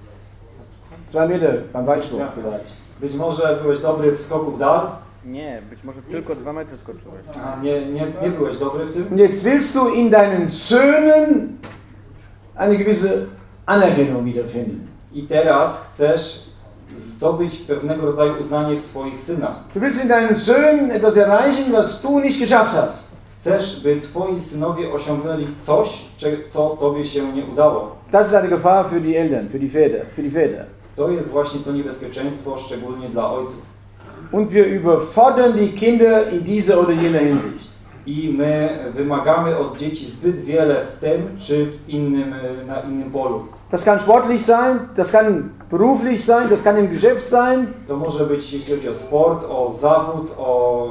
Zwei Meter beim Weitsprung Ja. vielleicht. Być może byłeś dobry w skoku w dal, Nie, być może tylko dwa metry skoczyłeś. a nie, nie, nie byłeś dobry w tym. Und jetzt willst du in deinen Söhnen eine gewisse Anerkennung wiederfinden. I teraz chcesz zdobyć pewnego rodzaju uznanie w swoich synach. Du willst in deinen Söhnen etwas erreichen, was du nicht geschafft hast. Chcesz, by twoi synowie osiągnęli coś, cze- co tobie się nie udało. Das ist eine Gefahr für die Eltern, für die Väter, für die Väter. To jest właśnie to niebezpieczeństwo, szczególnie dla ojców. Und wir überfordern die Kinder in dieser oder jener Hinsicht. I my wymagamy od dzieci zbyt wiele w tym czy w innym, na innym polu. Das kann sportlich sein, das kann beruflich sein, das kann im Geschäft sein. To może być, jeśli chodzi o sport, o zawód, o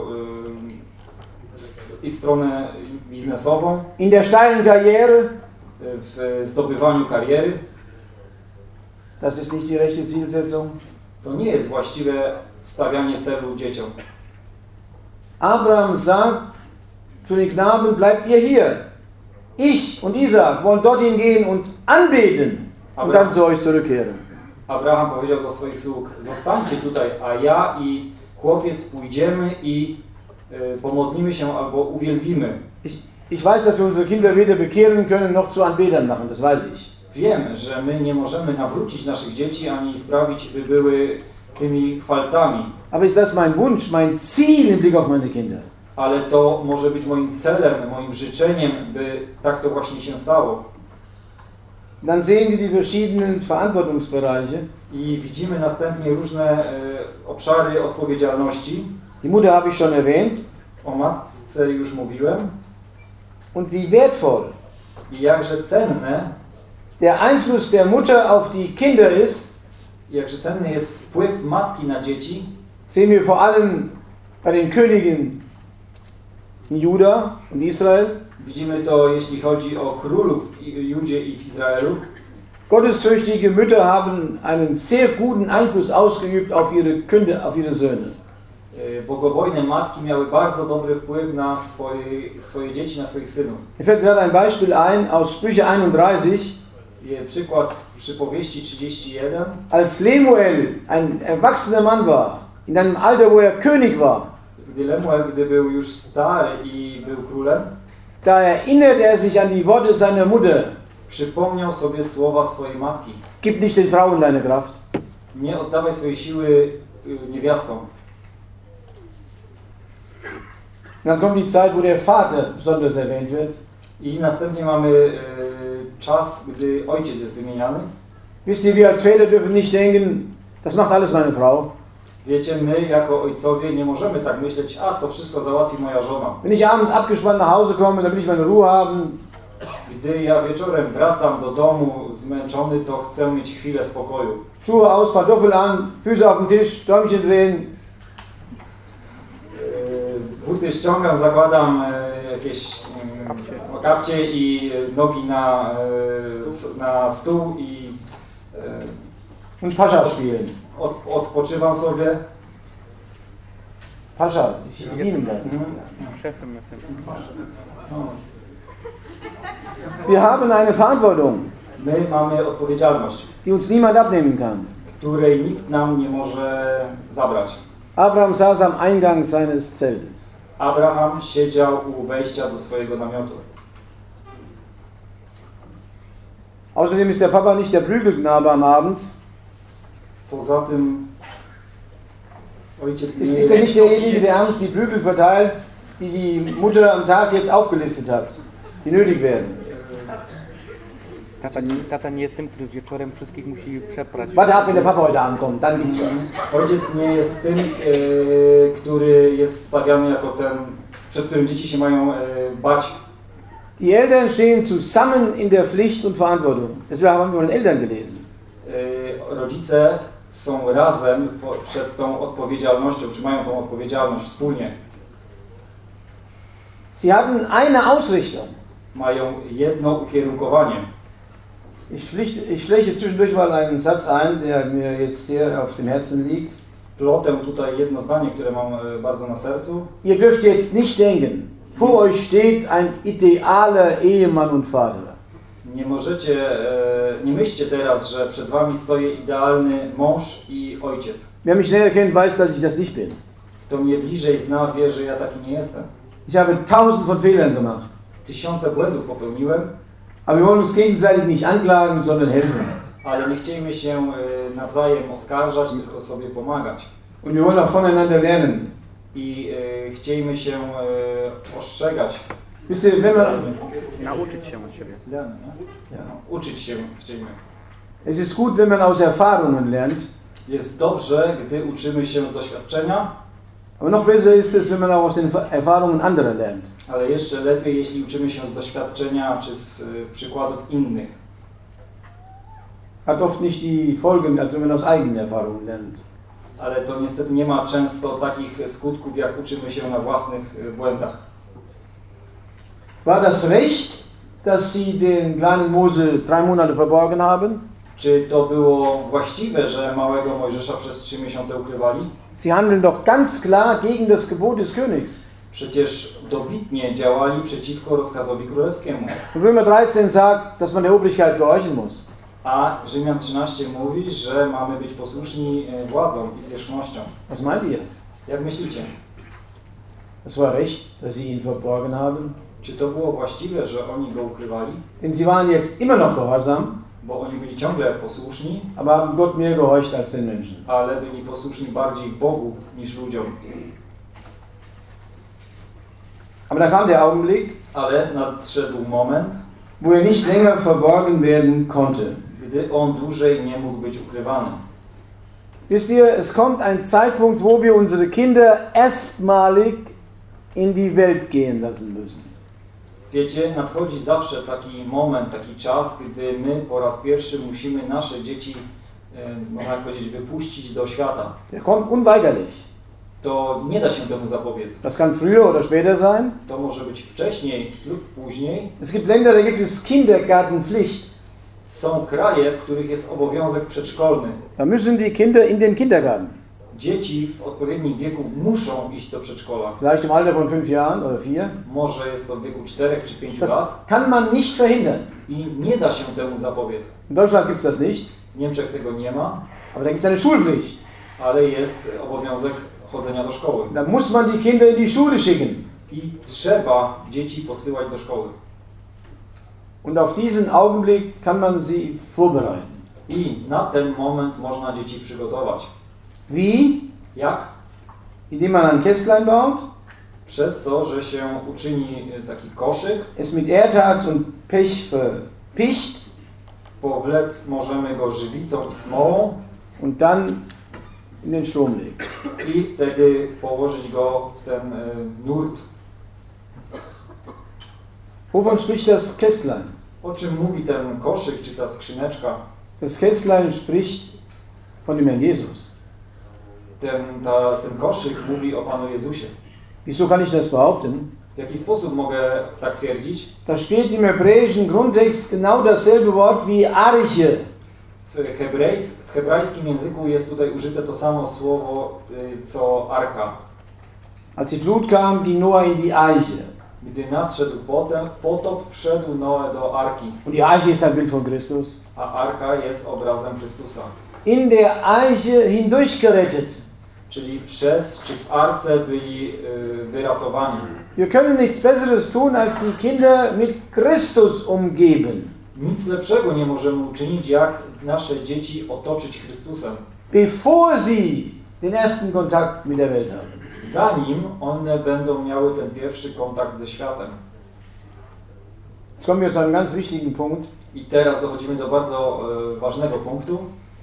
y, i stronę biznesową, In der steilen Karriere, w zdobywaniu kariery. das ist nicht die rechte Zielsetzung. To nie jest właściwe stawianie celu dzieciom. Abraham sagt zu den Knaben, bleibt ihr hier. Ich und Isaac wollen dorthin gehen und anbeten und dann zu euch zurückkehren. Abraham powiedział do swoich sług, zostańcie tutaj, a ja i chłopiec pójdziemy i y, pomodlimy się albo uwielbimy. Ich, ich weiß, dass wir unsere Kinder weder bekehren können noch zu Anbetern machen, das weiß ich. Wiem, że my nie możemy nawrócić naszych dzieci, ani sprawić, by były tymi chwalcami, Aber ist das mein Wunsch, mein Ziel im Blick auf meine Kinder? ale to może być moim celem, moim życzeniem, by tak to właśnie się stało. Dann sehen wir die verschiedenen Verantwortungsbereiche. I widzimy następnie różne y, obszary odpowiedzialności. Die Mutter habe ich schon erwähnt. O matce już mówiłem. Und wie wertvoll I jakże cenne, der Einfluss der Mutter auf die Kinder ist, jakże cenny jest wpływ matki na dzieci, sehen wir vor allem bei den Königen in Juda und Israel. widzimy to, jeśli chodzi o królów w Judzie i w Izraelu. Gottesfürchtige Mütter haben einen sehr guten Einfluss ausgeübt auf ihre Kinder, auf ihre Söhne. Bogobojne matki miały bardzo dobry wpływ na swoje, swoje dzieci, na swoich synów. Mir fällt gerade ein Beispiel ein aus Sprüche einunddreißig. Przykład z przypowieści trzydzieści jeden. Als Lemuel ein erwachsener Mann war, in einem Alter, wo er König war, Gdy Lemuel, gdy był już stary i był królem, da erinnert er sich an die Worte seiner Mutter. przypomniał sobie słowa swojej matki. Gib nicht den Frauen deine Kraft. Nie oddawaj swojej siły niewiastom. Und dann kommt die Zeit, wo der Vater besonders erwähnt wird. I następnie mamy e, czas, gdy ojciec jest wymieniany. Wisst ihr, wir als Väter dürfen nicht denken, das macht alles meine Frau. Wiecie, my jako ojcowie nie możemy tak myśleć, a to wszystko załatwi moja żona. Wenn ich abends abgespannt nach Hause komme, dann will ich meine Ruhe haben. Gdy ja wieczorem wracam do domu zmęczony, to chcę mieć chwilę spokoju. Schuhe aus, Pantoffel an, Füße auf den Tisch, Däumchen drehen. Buty ściągam, zakładam jakieś kapcie i nogi na, na stół i Und Pascha spielen. od, odpoczywam sobie. Pascha, dienen das. Szefem jestem. Wir haben eine Verantwortung, My mamy odpowiedzialność, die uns niemand abnehmen kann. której nikt nam nie może zabrać. Abraham saß am Eingang seines Zeltes. Abraham siedział u wejścia do swojego namiotu. Außerdem ist der Papa nicht der Prügelknabe am Abend. Poza tym ojciec nie Ist, ist er nicht derjenige, der abends die Prügel verteilt, die die Mutter am Tag jetzt aufgelistet hat, die nötig werden. Tata nie, tata nie jest tym, który wieczorem wszystkich musi przeprać. Warte ab, wenn der Papa heute Abend kommt, dann gibt's was. Ojciec nie jest tym, e, który jest stawiany jako ten, przed którym dzieci się mają e, bać. Die Eltern stehen zusammen in der Pflicht und Verantwortung. Deswegen haben wir von den Eltern gelesen. E, rodzice są razem po, przed tą odpowiedzialnością, czy mają tą odpowiedzialność wspólnie. Sie hatten eine Ausrichtung. Mają jedno ukierunkowanie. Ich, schlicht, ich schläge zwischendurch mal einen Satz ein, der mir jetzt sehr auf dem Herzen liegt. Plotę tutaj jedno zdanie, które mam e, bardzo na sercu. Ihr dürft jetzt nicht denken, vor euch steht ein idealer Ehemann und Vater. Nie możecie, e, nie myślcie teraz, że przed wami stoi idealny mąż i ojciec. Wer mich näher kennt, weiß, dass ich das nicht bin. Kto mnie bliżej zna, wie, że ja taki nie jestem. Ich habe tausend von Fehlern gemacht. Tysiące błędów popełniłem, Aber wir wollen uns gegenseitig nicht anklagen, sondern helfen. ale nie chcielibyśmy się e, nawzajem oskarżać, tylko sobie pomagać. Und wir wollen auch voneinander lernen. I e, chcielibyśmy się e, ostrzegać. Wisst ihr, wenn man, Nauczyć się od siebie. Ja. Uczyć się chcielibyśmy. es ist gut, wenn man aus Erfahrungen lernt. Jest dobrze, gdy uczymy się z doświadczenia, Aber noch besser ist es, wenn man auch aus den Erfahrungen anderer lernt. ale jeszcze lepiej, jeśli uczymy się z doświadczenia czy z e, przykładów innych. Hat oft nicht die Folgen, als wenn man aus eigenen Erfahrungen lernt. Ale to niestety nie ma często takich skutków, jak uczymy się na własnych e, błędach. War das recht, dass sie den kleinen Mose drei Monate verborgen haben? Czy to było właściwe, że małego Mojżesza przez trzy miesiące ukrywali? Sie handeln doch ganz klar gegen das Gebot des Königs. Przecież dobitnie działali przeciwko rozkazowi królewskiemu. Römer dreizehn sagt, dass man der Obrigkeit gehorchen muss. A Rzymian trzynaście mówi, że mamy być posłuszni e, władzom i zwierzchnością. Was meint ihr? Jak myślicie? Das war recht, dass sie ihn verborgen haben. Czy to było właściwe, że oni go ukrywali? Denn sie waren jetzt immer noch gehorsam, Bo oni byli ciągle posłuszni, aber haben Gott mehr gehorcht als den Menschen. ale byli posłuszni bardziej Bogu niż ludziom. Aber da kam der Augenblick, Ale nadszedł moment, wo er nicht länger verborgen werden konnte. gdy on dłużej nie mógł być ukrywany. Wisst ihr, es kommt ein Zeitpunkt, wo wir unsere Kinder erstmalig in die Welt gehen lassen müssen. Wiecie, nadchodzi zawsze taki moment, taki czas, gdy my po raz pierwszy musimy nasze dzieci, e, można tak powiedzieć, wypuścić do świata. Der kommt unweigerlich. To nie da się temu zapobiec. Das kann früher oder später sein. To może być wcześniej lub później. Es gibt Länder, da gibt es Kindergartenpflicht. Są kraje, w których jest obowiązek przedszkolny. Da müssen die Kinder in den Kindergarten. Dzieci w odpowiednim wieku muszą iść do przedszkola. Vielleicht im Alter von fünf Jahren oder vier. Może jest to w wieku czterech czy pięciu Das lat kann man nicht verhindern. i nie da się temu zapobiec. In Deutschland gibt es das nicht, W Niemczech tego nie ma, aber da gibt es eine Schulpflicht. ale jest obowiązek chodzenia do szkoły. Da muss man die Kinder in die Schule schicken. I trzeba dzieci posyłać do szkoły. Und auf diesen Augenblick kann man sie vorbereiten. I na ten moment można dzieci przygotować. Wie? Jak? Indem man ein Kästlein baut, Przez to, że się uczyni taki koszyk, es mit Erdharz und Pech verpicht powlec możemy go żywicą i smołą und dann in den Strom legt. i wtedy położyć go w ten y, nurt. Wovon spricht das Kästlein? O czym mówi ten koszyk czy ta skrzyneczka? Das Kästlein spricht von dem Herrn Jesus. Ten, ta, ten koszyk mówi o Panu Jezusie. Wieso kann ich das behaupten? W jaki sposób mogę tak twierdzić? Da steht im hebräischen Grundtext genau dasselbe Wort wie Arche. W, hebrejs, w hebrajskim języku jest tutaj użyte to samo słowo y, co arka. Als die Flut kam, ging Noah in die Eiche. Gdy nadszedł potem, potop, wszedł Noe do arki, Und die Eiche ist ein Bild von Christus. a arka jest obrazem Chrystusa. In der Eiche hindurchgerettet. Czyli przez, czy w arce byli y, wyratowani. Wir können nichts Besseres tun, als die Kinder mit Christus umgeben. Nic lepszego nie możemy uczynić, jak nasze dzieci otoczyć Chrystusem, Bevor sie den ersten Kontakt mit der Welt haben. zanim one będą miały ten pierwszy kontakt ze światem. Jetzt kommen wir zu einem ganz wichtigen Punkt. I teraz dochodzimy do bardzo y, ważnego punktu.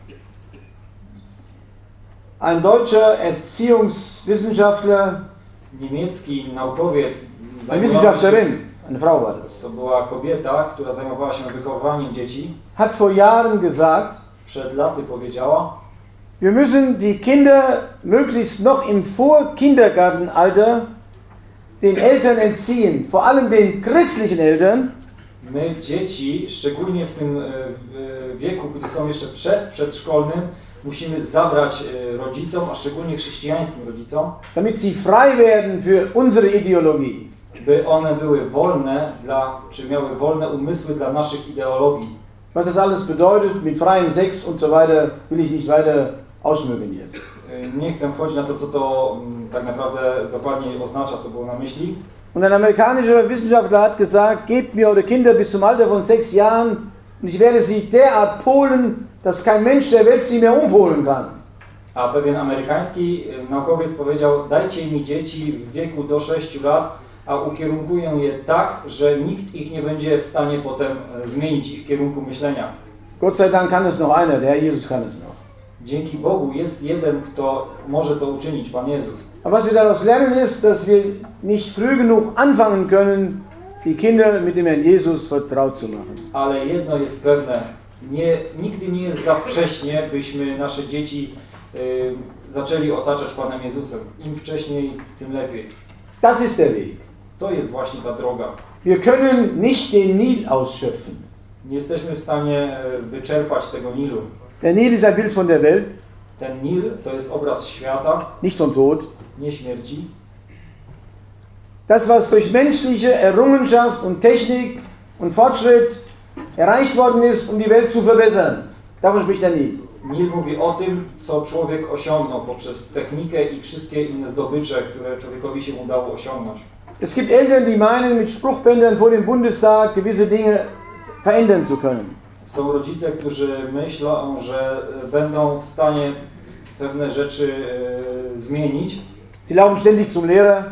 Ein deutscher Erziehungswissenschaftler, Niemiecki naukowiec, eine zajmujący się, Wissenschaftlerin, eine Frau war das, to była kobieta, która zajmowała się wychowaniem dzieci, hat vor Jahren gesagt, przed laty powiedziała: wir müssen die Kinder möglichst noch im Vor-Kindergartenalter den Eltern entziehen, vor allem den christlichen Eltern, my dzieci, szczególnie w tym y, w wieku, gdy są jeszcze przed przedszkolnym, musimy zabrać y, rodzicom, a szczególnie chrześcijańskim rodzicom, damit sie frei werden für unsere Ideologie. by one były wolne dla, czy miały wolne umysły dla naszych ideologii. Was das alles bedeutet mit freiem Sex und so weiter, will ich nicht weiter ausschmücken jetzt. Y, Nie chcę wchodzić na to, co to mm, tak naprawdę dokładnie oznacza, co było na myśli. Und ein amerikanischer Wissenschaftler hat gesagt, gebt mir eure Kinder bis zum Alter von sechs Jahren und ich werde sie derart polen, dass kein Mensch der Welt sie mehr umpolen kann. A pewien amerykański y, naukowiec powiedział: dajcie mi dzieci w wieku do sześciu lat, a ukierunkuję je tak, że nikt ich nie będzie w stanie potem y, zmienić ich kierunku myślenia. Gott sei Dank kann es noch einer, der Herr Jesus kann es noch. Dzięki Bogu jest jeden, kto może to uczynić, Pan Jezus. Aber was wir daraus lernen ist, dass wir nicht früh genug anfangen können, die Kinder mit dem Herrn Jesus vertraut zu machen. Ale jedno jest pewne, nie, nigdy nie jest za wcześnie, byśmy nasze dzieci y, zaczęli otaczać Panem Jezusem. Im wcześniej, tym lepiej. Das ist der Weg. To jest właśnie ta droga. Wir können nicht den Nil ausschöpfen. Nie jesteśmy w stanie y, wyczerpać tego Nilu. Der Nil ist ein Bild von der Welt, Ten Nil to jest obraz świata, nicht vom Tod. nie śmierci. Das, was durch menschliche Errungenschaft und Technik und Fortschritt erreicht worden ist, um die Welt zu verbessern. Davon spricht der Nil. Nil mówi o tym, co człowiek osiągnął poprzez technikę i wszystkie inne zdobycze, które człowiekowi się udało osiągnąć. Es gibt Eltern, die meinen, mit Spruchbändern vor dem Bundestag gewisse Dinge verändern zu können. Są rodzice, którzy myślą, że będą w stanie pewne rzeczy e, zmienić Sie laufen ständig zum Lehrer.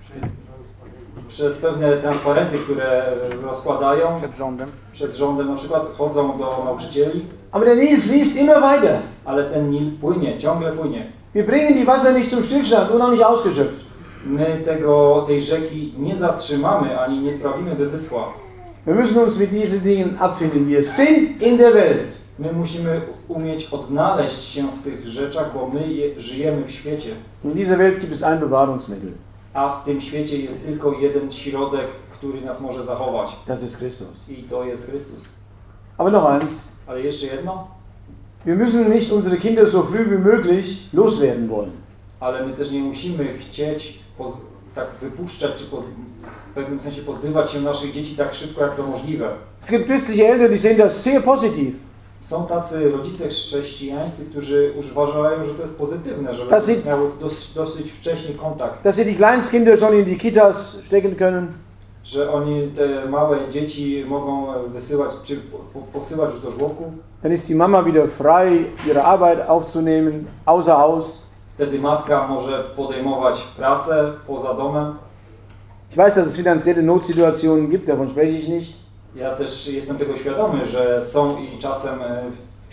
przez pewne transparenty, które rozkładają przed rządem. przed rządem, na przykład chodzą do nauczycieli, Aber der Nil fließt immer weiter. ale ten Nil płynie, ciągle płynie. Wir bringen die Wasser nicht zum Stillstand und auch nicht ausgeschöpft. My tego, tej rzeki nie zatrzymamy, ani nie sprawimy, by wyschła. Wir müssen uns mit diesen Dingen abfinden. Wir sind in der Welt. My musimy umieć odnaleźć się w tych rzeczach, bo my je, żyjemy w świecie. Und in dieser Welt gibt es ein Bewahrungsmittel. A w tym świecie jest tylko jeden środek, który nas może zachować. Das ist Christus. I to jest Chrystus. Aber noch eins. Ale jeszcze jedno. Wir müssen nicht unsere Kinder so früh wie möglich loswerden wollen. Ale my też nie musimy chcieć poz- tak wypuszczać, czy poz- w pewnym sensie pozbywać się naszych dzieci tak szybko, jak to możliwe. Es gibt christliche Eltern, die sehen das sehr positiv. Są tacy rodzice chrześcijańscy, którzy uważają, że to jest pozytywne, żeby Das sind- miały dos- dosyć wcześni kontakt, Dass sie die Kleinstkinder schon in die Kitas stecken können. że oni te małe dzieci mogą wysyłać, czy po- posyłać już do żłobków. Dann ist die Mama wieder frei, ihre Arbeit aufzunehmen, außer Haus. Wtedy matka może podejmować pracę poza domem. Ich weiß, dass es finanzielle Notsituationen gibt, davon spreche ich nicht. Ja też jestem tego świadomy, że są i czasem e,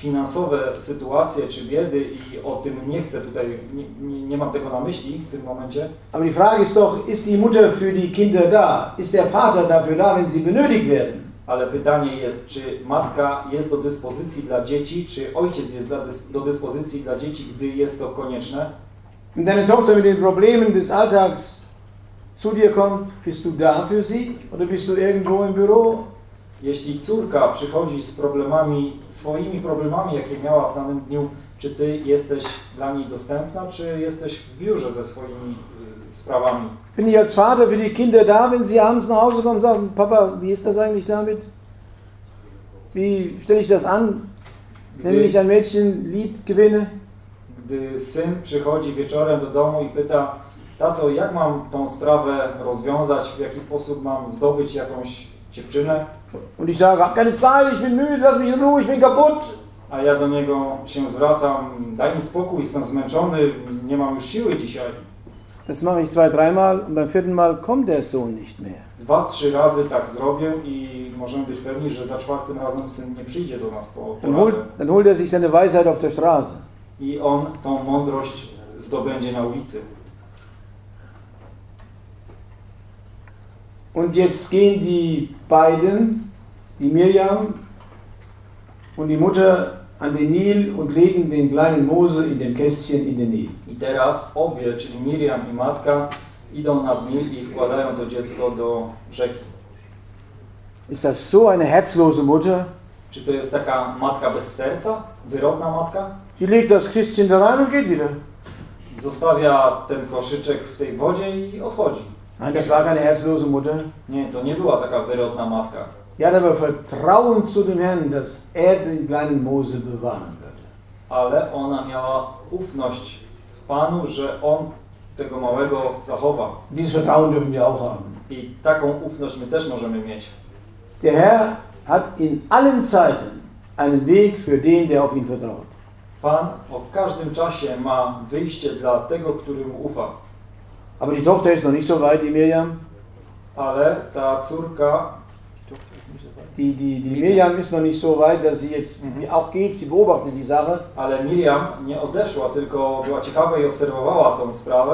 finansowe sytuacje czy biedy i o tym nie chcę tutaj, nie, nie, nie mam tego na myśli w tym momencie. Aber die Frage ist doch, ist die Mutter für die Kinder da? Ist der Vater dafür da, wenn sie benötigt werden? Ale pytanie jest, czy matka jest do dyspozycji dla dzieci, czy ojciec jest dla dys do dyspozycji dla dzieci, gdy jest to konieczne? Wenn deine Tochter mit den Problemen des Alltags zu dir kommt, bist du da für sie oder bist du irgendwo im Büro? Jeśli córka przychodzi z problemami, swoimi problemami, jakie miała w danym dniu, czy ty jesteś dla niej dostępna, czy jesteś w biurze ze swoimi y, sprawami? Bin ich als Vater für die Kinder da, wenn sie abends nach Hause kommen und sagen, Papa, wie ist das eigentlich damit? Wie stelle ich das an, wenn Gdy, ich ein Mädchen lieb gewinne? gdy syn przychodzi wieczorem do domu i pyta, tato, jak mam tą sprawę rozwiązać, w jaki sposób mam zdobyć jakąś dziewczynę? Und ich sage, hab keine Zeit, ich bin müde, lass mich in Ruhe, ich bin kaputt. A ja do niego się zwracam, daj mi spokój, jestem zmęczony, nie mam już siły dzisiaj. Das mache ich zwei, dreimal und beim vierten Mal kommt der Sohn nicht mehr. Dwa, trzy razy tak zrobię i możemy być pewni, że za czwartym razem syn nie przyjdzie do nas po Dann holt, poradę. dann holt er sich seine Weisheit auf der Straße. I on tą mądrość zdobędzie na ulicy. Und jetzt gehen die beiden, die Mirjam und die Mutter, an den Nil und legen den kleinen Mose in dem Kästchen in den Nil. I teraz obie, czyli Miriam i matka, idą nad Nil i wkładają to dziecko do rzeki. Ist das so eine herzlose Mutter? Czy to jest taka matka bez serca? Wyrodna matka? Die legt das Kistchen da rein und geht wieder. Zostawia ten koszyczek w tej wodzie i odchodzi. Nein, das war keine herzlose Mutter. Nie, to nie była taka wyrodna matka. Die hat aber Vertrauen zu dem Herrn, dass er den kleinen Mose bewahren würde. Ale ona miała ufność w Panu, że On tego małego zachowa. Dieses Vertrauen dürfen wir auch haben. I taką ufność my też możemy mieć. Der Herr hat in allen Zeiten einen Weg für den, der auf ihn vertraut. Pan o każdym czasie ma wyjście dla tego, który mu ufa. Aber die Tochter ist noch nicht so weit, die Mirjam. Ale ta córka, Die, die, die Mirjam ist noch nicht so weit, dass sie jetzt auch geht, sie beobachtet die Sache. ale Miriam nie odeszła, tylko była ciekawa i obserwowała tą sprawę.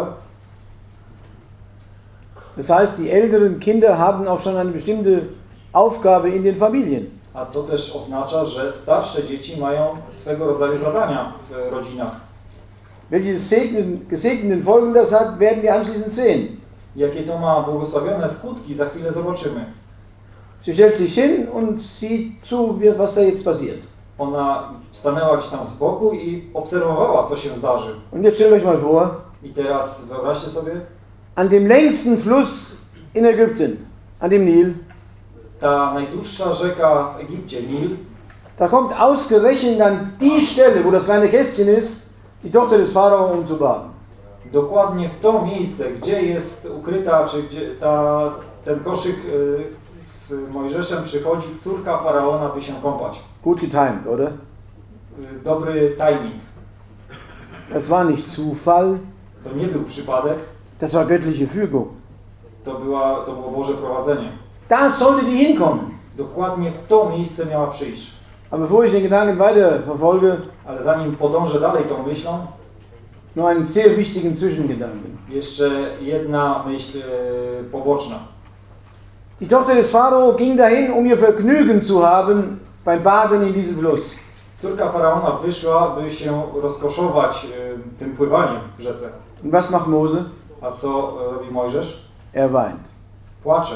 Das heißt, die älteren Kinder haben auch schon eine bestimmte Aufgabe in den Familien. A to też oznacza, że starsze dzieci mają swego rodzaju zadania w rodzinach. Welche gesegnen- gesegneten Folgen das hat, werden wir anschließend sehen. Jakie to ma błogosławione skutki, za chwilę zobaczymy. Sie stellt sich hin und sieht zu, wie- was da jetzt passiert. Ona stanęła gdzieś tam z boku i obserwowała, co się zdarzy. Und jetzt stellt euch mal vor, I teraz wyobraźcie sobie, an dem längsten Fluss in Ägypten, an dem Nil, ta najdłuższa rzeka w Egipcie, Nil, da kommt ausgerechnet an die Stelle, wo das kleine Kästchen ist, die Tochter des Pharao, um zu baden. dokładnie w to miejsce, gdzie jest ukryta, czy gdzie ta, ten koszyk y, z Mojżeszem przychodzi córka Faraona, by się kąpać. Gut getimed, oder? Y, dobry timing. Das war nicht Zufall, To nie był przypadek, das war göttliche Fügung. to, była, to było Boże prowadzenie. Da sollte die hinkommen. Dokładnie w to miejsce miała przyjść. Aber bevor ich den Gedanken weiter verfolge, Ale zanim podążę dalej tą myślą, noch einen sehr wichtigen Zwischengedanken. jeszcze jedna myśl y, poboczna. Die Tochter des Pharao ging dahin, um ihr Vergnügen zu haben beim Baden in diesem Fluss. Córka Faraona wyszła, by się rozkoszować y, tym pływaniem w rzece. Und was macht Mose? A co y, robi Mojżesz? Er weint. Płacze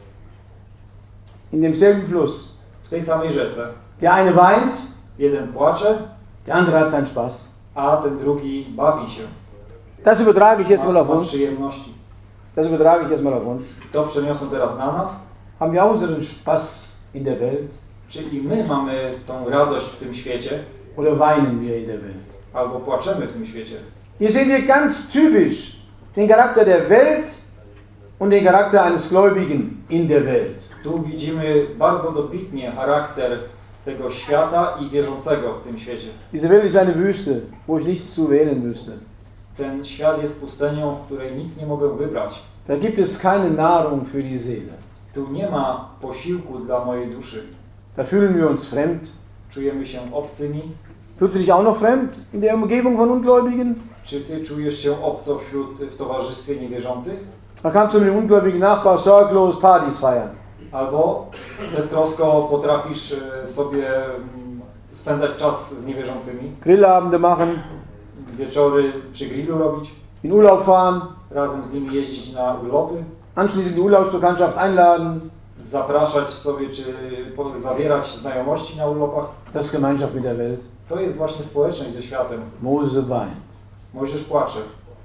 In demselben Fluss. w tej samej rzece. Der eine weint, Jeden płacze, der andere hat seinen Spaß. a ten drugi bawi się. Das übertrage ich jetzt mal Ma, auf ma uns. przyjemności. Das übertrage ich jetzt mal auf uns. To przeniosę teraz na nas. Haben wir auch unseren Spaß in der Welt? Czyli my mamy tą radość w tym świecie, Oder weinen wir in der Welt? albo płaczemy w tym świecie. Hier sehen wir ganz typisch den Charakter der Welt und den Charakter eines Gläubigen in der Welt. Tu widzimy bardzo dobitnie charakter tego świata i wierzącego w tym świecie. Diese Welt ist eine Wüste, wo ich nichts zu wählen müsste. Ten świat jest pustynią, w której nic nie mogę wybrać. Da gibt es keine Nahrung für die Seele. Tu nie ma posiłku dla mojej duszy. Da fühlen wir uns fremd, czujemy się obcymi? Fühlst du dich auch noch fremd in der Umgebung von Ungläubigen? Czy ty czujesz się obco wśród, w towarzystwie niewierzących? Da kannst du mit dem ungläubigen Nachbar sorglos Partys feiern. Albo beztrosko potrafisz e, sobie mm, spędzać czas z niewierzącymi, Grillabende machen, wieczory przy grillu robić, in Urlaub fahren, razem z nimi jeździć na urlopy, anschließend die Urlaubsbekanntschaft einladen. zapraszać sobie czy po- zawierać znajomości na urlopach. Das ist Gemeinschaft mit der Welt. To jest właśnie społeczność ze światem. Mose weint. Mojżesz płacze.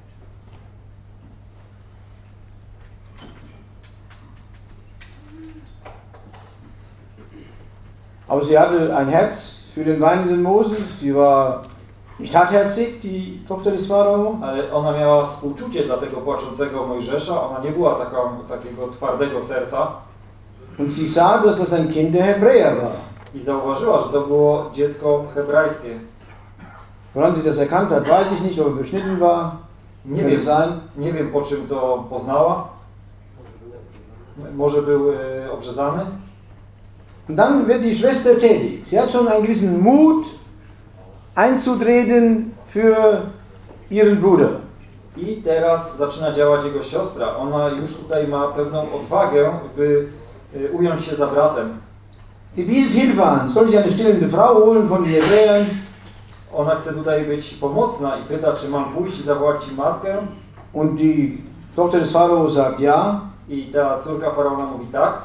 Aber sie hatte ein Herz für den weinenden Moses. Sie war nicht hartherzig, die Tochter des Pharao. Ale ona miała współczucie dla tego płaczącego Mojżesza. Ona nie była taką, takiego twardego serca. Und sie sah, dass das ein Kind der Hebräer war. I zauważyła, że to było dziecko hebrajskie. Woran sie das erkannt hat, weiß ich nicht, ob er beschnitten war. Nie Könnte wiem, sein. nie wiem po czym to poznała. Może był e, obrzezany. Und dann wird die Schwester tätig. Sie hat schon einen gewissen Mut, einzutreten für ihren Bruder. I teraz zaczyna działać jego siostra. Ona już tutaj ma pewną odwagę, by e, ująć się za bratem. Sie bietet Hilfe an. Soll ich eine stillende Frau holen von den Hebräern? Ona chce tutaj być pomocna i pyta, czy mam pójść i zawołać ci matkę. Und die Tochter des Pharao sagt ja. I ta córka faraona mówi tak.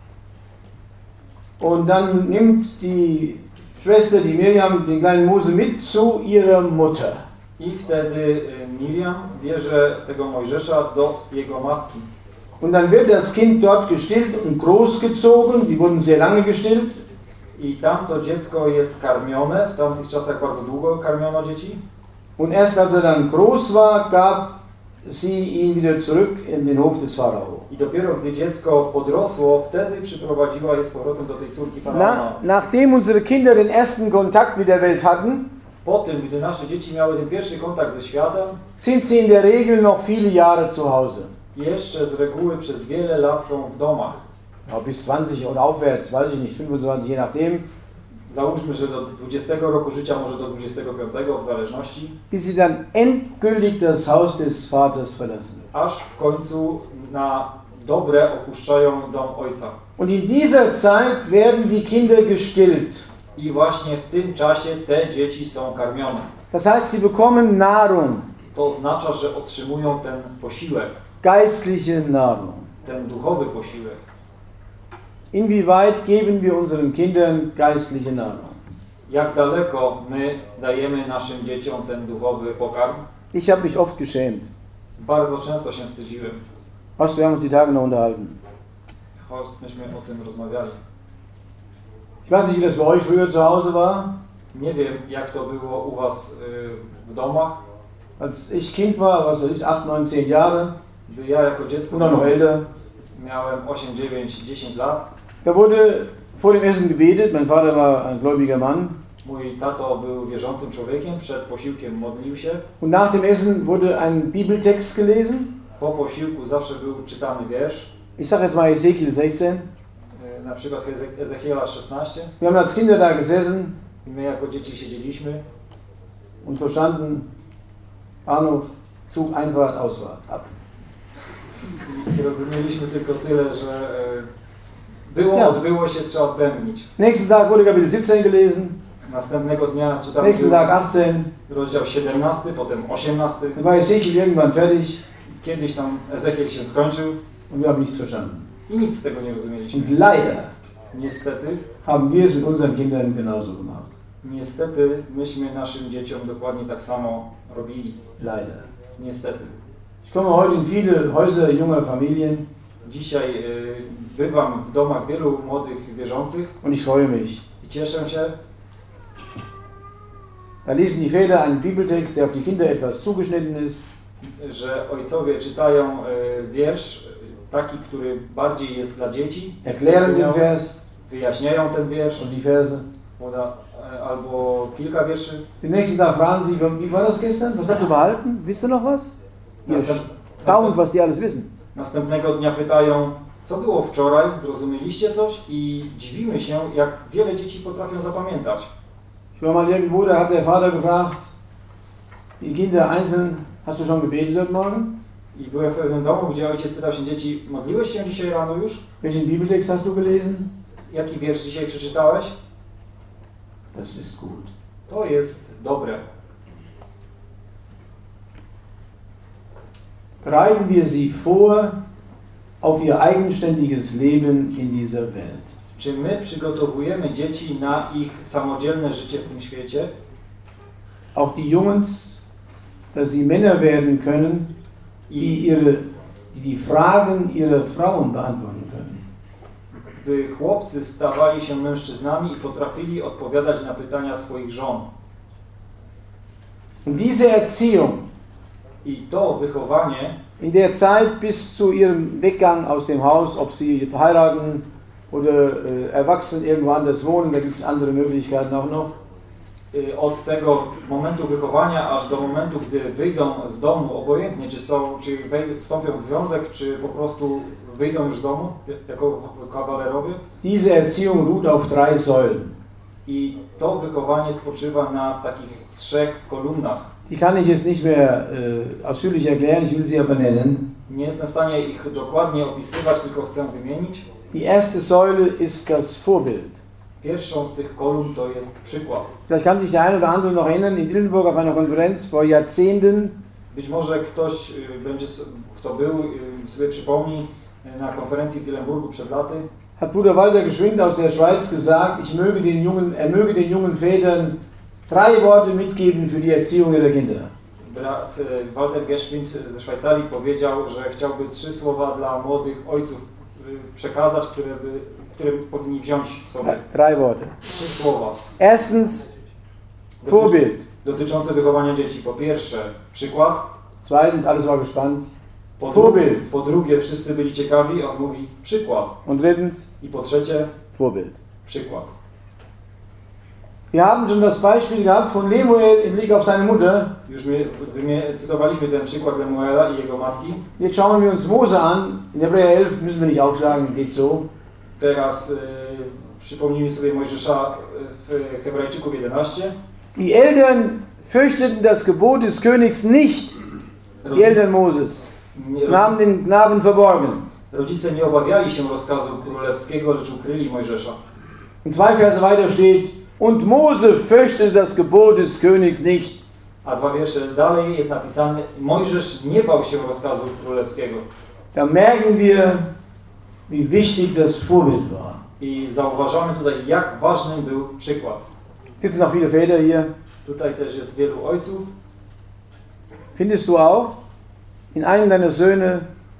Und dann nimmt die Schwester, die Miriam, den kleinen Mose mit zu ihrer Mutter. I wtedy e, Miriam bierze tego Mojżesza do jego matki. Und dann wird das Kind dort gestillt und großgezogen. Die wurden sehr lange gestillt. I tam to dziecko jest karmione. W tamtych czasach bardzo długo karmiono dzieci. Und erst als er dann groß war, gab sie ihn wieder zurück in den Hof des Pharao. I dopiero gdy dziecko podrosło, wtedy przyprowadziła je z powrotem do tej córki faraona. Na, nachdem unsere Kinder den ersten Kontakt mit der Welt hatten, Po tym, gdy nasze dzieci miały ten pierwszy kontakt ze światem, sind sie in der Regel noch viele Jahre zu Hause. jeszcze z reguły przez wiele lat są w domach. Ja, bis zwanzig oder aufwärts, weiß ich nicht, fünfundzwanzig, je nachdem. Załóżmy, że do dwudziestego roku życia, może do dwudziestego piątego, w zależności, Bis sie dann endgültig das Haus des Vaters verlassen. aż w końcu na dobre opuszczają dom ojca. Und in dieser Zeit werden die Kinder gestillt. I właśnie w tym czasie te dzieci są karmione. Das heißt, sie bekommen Nahrung, To oznacza, że otrzymują ten posiłek, geistliche Nahrung. ten duchowy posiłek. Inwieweit geben wir unseren Kindern geistliche Nahrung? Jak daleko my dajemy naszym dzieciom ten duchowy pokarm? Ich habe mich oft geschämt. Bardzo często się wstydziłem. Was, wir haben uns die Tage noch unterhalten. Choć myśmy o tym rozmawiali. Ich weiß nicht, wie das bei euch früher zu Hause war. Nie wiem, jak to było u was y, w domach. Als ich Kind war, was weiß ich, acht, neun, zehn Jahre, Gdy ja jako dziecko oder noch älter, miałem osiem, dziewięć, dziesięć lat, da wurde vor dem Essen gebetet. Mein Vater war ein gläubiger Mann. mój tato był wierzącym człowiekiem, przed posiłkiem modlił się. Und nach dem Essen wurde ein Bibeltext gelesen. Po posiłku zawsze był czytany wiersz, Ich sage jetzt mal Ezekiel sechzehn. y, na przykład Eze- Ezechiela szesnaście. Wir haben als Kinder da gesessen I my jako dzieci siedzieliśmy und verstanden, Bahnhof, Zug, Einfahrt, Ausfahrt, ab. i rozumieliśmy tylko tyle, że y, było, Ja. odbyło się, trzeba odbębnić. Nächsten Tag wurde Kapitel siebzehn gelesen, Następnego dnia czytamy nächsten Tag achtzehn. rozdział siedemnasty, potem osiemnasty. Dann war Ezekiel irgendwann fertig Kiedyś tam Ezechiel się skończył und wir haben nichts verstanden. i nic z tego nie rozumieliśmy. Und leider Niestety, haben wir es mit unseren Kindern genauso gemacht. niestety myśmy naszym dzieciom dokładnie tak samo robili. Leider. Niestety. Ich komme heute in viele Häuser junger Familien Dzisiaj y, bywam w domach wielu młodych wierzących und ich freue mich. i cieszę się. Da lesen die Väter einen Bibeltext, der auf die Kinder etwas zugeschnitten ist. Że ojcowie czytają y, wiersz y, taki, który bardziej jest dla dzieci, Erklären den Vers wyjaśniają ten wiersz, und die Verse. oder, y, albo kilka wierszy. Den nächsten Tag fragen sie, wie war das gestern? Was habt ihr behalten? Wisst ihr noch was? Ihr Następ, staunt, następ, was die alles wissen. następnego dnia pytają, Co było wczoraj? Zrozumieliście coś? I dziwimy się, jak wiele dzieci potrafią zapamiętać. Ich war mal irgendwo, da hat der Vater gefragt, die Kinder einzeln, hast du schon gebetet heute Morgen? I byłem w pewnym domu, gdzie ojciec pytał się dzieci, modliłeś się dzisiaj rano już? Welchen Bibeltext hast du gelesen? Jaki wiersz dzisiaj przeczytałeś? Das ist gut. To jest dobre. Bereiten wir sie vor auf ihr eigenständiges Leben in dieser Welt. Czy my przygotowujemy dzieci na ich samodzielne życie w tym świecie? Auch die Jungs, dass sie Männer werden können, die ihre, die, die Fragen ihrer Frauen beantworten können. By chłopcy stawali się mężczyznami i potrafili odpowiadać na pytania swoich żon. Und diese Erziehung I to wychowanie in der Zeit bis zu ihrem Weggang aus dem Haus, ob sie verheiraten oder äh, erwachsen irgendwo anders wohnen, da gibt es andere Möglichkeiten auch noch. Od tego momentu wychowania aż do momentu, gdy wyjdą z domu, obojętnie czy są, czy wstąpią w związek, czy po prostu wyjdą już z domu jako kawalerowie. Diese Erziehung ruht auf drei Säulen. I to wychowanie spoczywa na takich trzech kolumnach. Die kann ich jetzt nicht mehr äh, ausführlich erklären, ich will sie aber nennen. Nie jestem w stanie ich dokładnie opisywać, tylko chcę wymienić. Die erste Säule ist das Vorbild. Pierwszą z tych kolumn to jest przykład. Vielleicht kann sich der eine oder andere noch erinnern, in Dillenburg auf einer Konferenz vor Jahrzehnten. Być może ktoś będzie, kto był, sobie przypomni na konferencji w Dillenburgu przed laty. Hat Bruder Walter Geschwind aus der Schweiz gesagt, ich möge den jungen, er möge den jungen Vätern drei Worte mitgeben für die Erziehung ihrer Kinder. Brat Walter Geschwind ze Szwajcarii powiedział, że chciałby trzy słowa dla młodych ojców przekazać, które, by, które powinni wziąć sobie. Drei Worte. Trzy słowa. Erstens, Vorbild. Dotyczące wychowania dzieci. Po pierwsze, przykład. Zweitens, alles war gespannt. Po, Vorbild. dru- po drugie, wszyscy byli ciekawi, on mówi przykład. Und drittens, I po trzecie, Vorbild. przykład. Wir haben schon das Beispiel gehabt von Lemuel im Blick auf seine Mutter. Już my wymie- cytowaliśmy ten przykład Lemuela i jego matki. Jetzt schauen wir uns Mose an. In Hebräer elf müssen wir nicht aufschlagen, geht so. Teraz y, przypomnijmy sobie Mojżesza w Hebrajczyków jedenaście. Die Eltern fürchteten das Gebot des Königs nicht, die Eltern Moses, und haben den Knaben verborgen. Rodzice nie obawiali się rozkazu królewskiego, lecz ukryli Mojżesza. Und zwei Verse weiter steht, und Mose fürchtete das Gebot des Königs nicht. A dwa wiersze dalej jest napisane, Mojżesz nie bał się rozkazu królewskiego. Da merken wir, wie wichtig das Vorbild war. I zauważamy tutaj, jak ważnym był przykład. Sitzen noch viele Väter hier. Tutaj też jest wielu ojców. Findest du auch in einem deiner Söhne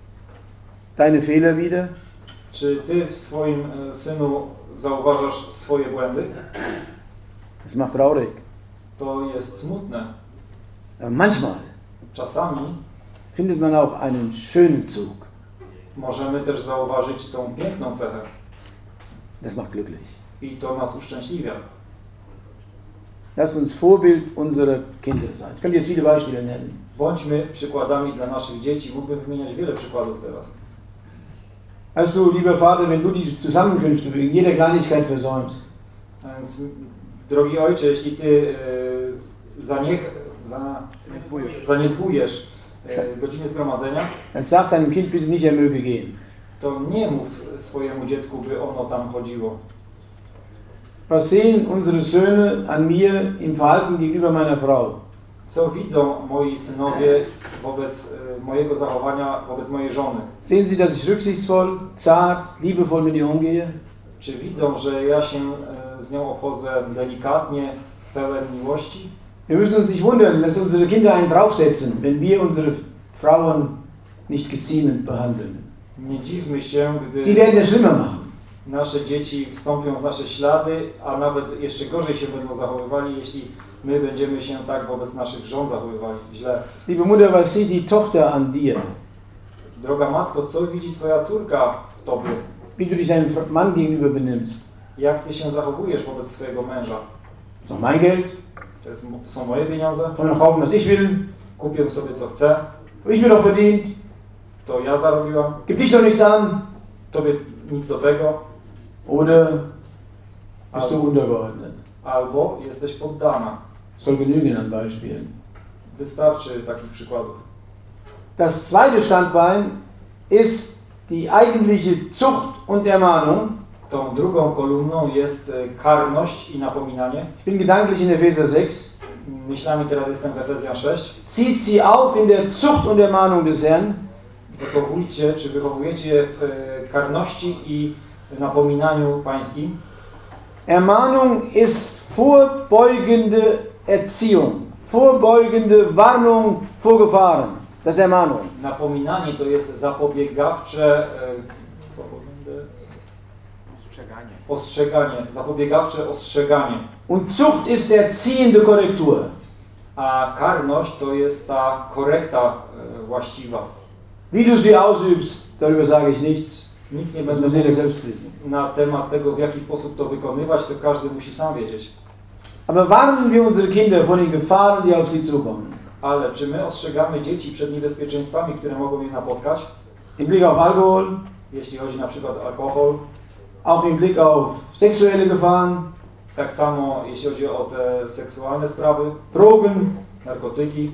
deine Fehler wieder? Czy ty w swoim e, synu zauważasz swoje błędy? Das macht traurig. To jest smutne. Aber manchmal Czasami findet man auch einen schönen Zug. możemy też zauważyć tą piękną cechę. Das macht glücklich. I to nas uszczęśliwia. Lasst uns Vorbild unserer Kinder sein. Ich könnte jetzt viele Beispiele nennen. Bądźmy przykładami dla naszych dzieci. Mógłbym wymieniać wiele przykładów teraz. Weißt du, lieber Vater, wenn du die Zusammenkünfte wegen jeder Kleinigkeit versäumst, Więc, drogi ojcze, jeśli ty e, zaniech, za, zaniedbujesz e, godziny zgromadzenia, dann sag deinem Kind bitte nicht, er möge gehen. to nie mów swojemu dziecku, by ono tam chodziło. Was sehen unsere Söhne an mir im Verhalten gegenüber meiner Frau? Co widzą moi synowie wobec e, mojego zachowania, wobec mojej żony? Sehen sie, dass ich rücksichtsvoll, zart, liebevoll mit ihr umgehe? Czy widzą, że ja się e, z nią obchodzę delikatnie, pełen miłości? Wir müssen uns nicht wundern, dass unsere Kinder einen draufsetzen, wenn wir unsere Frauen nicht geziemend behandeln. Nie dziwmy się, Sie gdy werden es schlimmer machen. nasze dzieci wstąpią w nasze ślady, a nawet jeszcze gorzej się będą zachowywali, jeśli my będziemy się tak wobec naszych żon zachowywali źle. Liebe Mutter, was sieht die Tochter an dir? Droga matko, co widzi twoja córka w tobie? Wie du dich deinem Mann gegenüber benimmst? Jak ty się zachowujesz wobec swojego męża? Das ist doch mein Geld. To, jest, to są moje pieniądze, Kann man noch kaufen, was ich will. kupię sobie co chcę, Habe ich mir doch verdient. to ja zarobiłam. Gib dich doch nichts an. tobie nic do tego, oder bist du albo, untergeordnet. albo jesteś poddana. Soll genügen an Beispielen. Wystarczy takich przykładów. Das zweite Standbein ist die eigentliche Zucht und Ermahnung. Tą drugą kolumną jest e, karność i napominanie. Ich bin gedanklich in Epheser sechs. Myślami teraz jestem w Efezjan sześć. Zieht sie auf in der Zucht und Ermahnung des Herrn. Wychowujcie, czy wychowujecie w e, karności i napominaniu pańskim. Ermahnung ist vorbeugende Erziehung, vorbeugende Warnung vor Gefahren. Das ist Ermahnung. Napominanie to jest zapobiegawcze e, Ostrzeganie. ostrzeganie, zapobiegawcze ostrzeganie. Und Zucht ist die erziehende Korrektur. A karność to jest ta korekta e, właściwa. Wie du sie ausübst, darüber sage ich nichts. Nic nie Das będę muss jeder mówił selbst wissen. na temat tego, w jaki sposób to wykonywać, to każdy musi sam wiedzieć. Aber warnen wir unsere Kinder vor den Gefahren, die auf sie zukommen. Ale czy my ostrzegamy dzieci przed niebezpieczeństwami, które mogą je napotkać? Im Blick auf Alkohol, Jeśli chodzi na przykład o alkohol, auch im Blick auf sexuelle Gefahren, tak samo jeśli chodzi o te seksualne sprawy, Drogen narkotyki,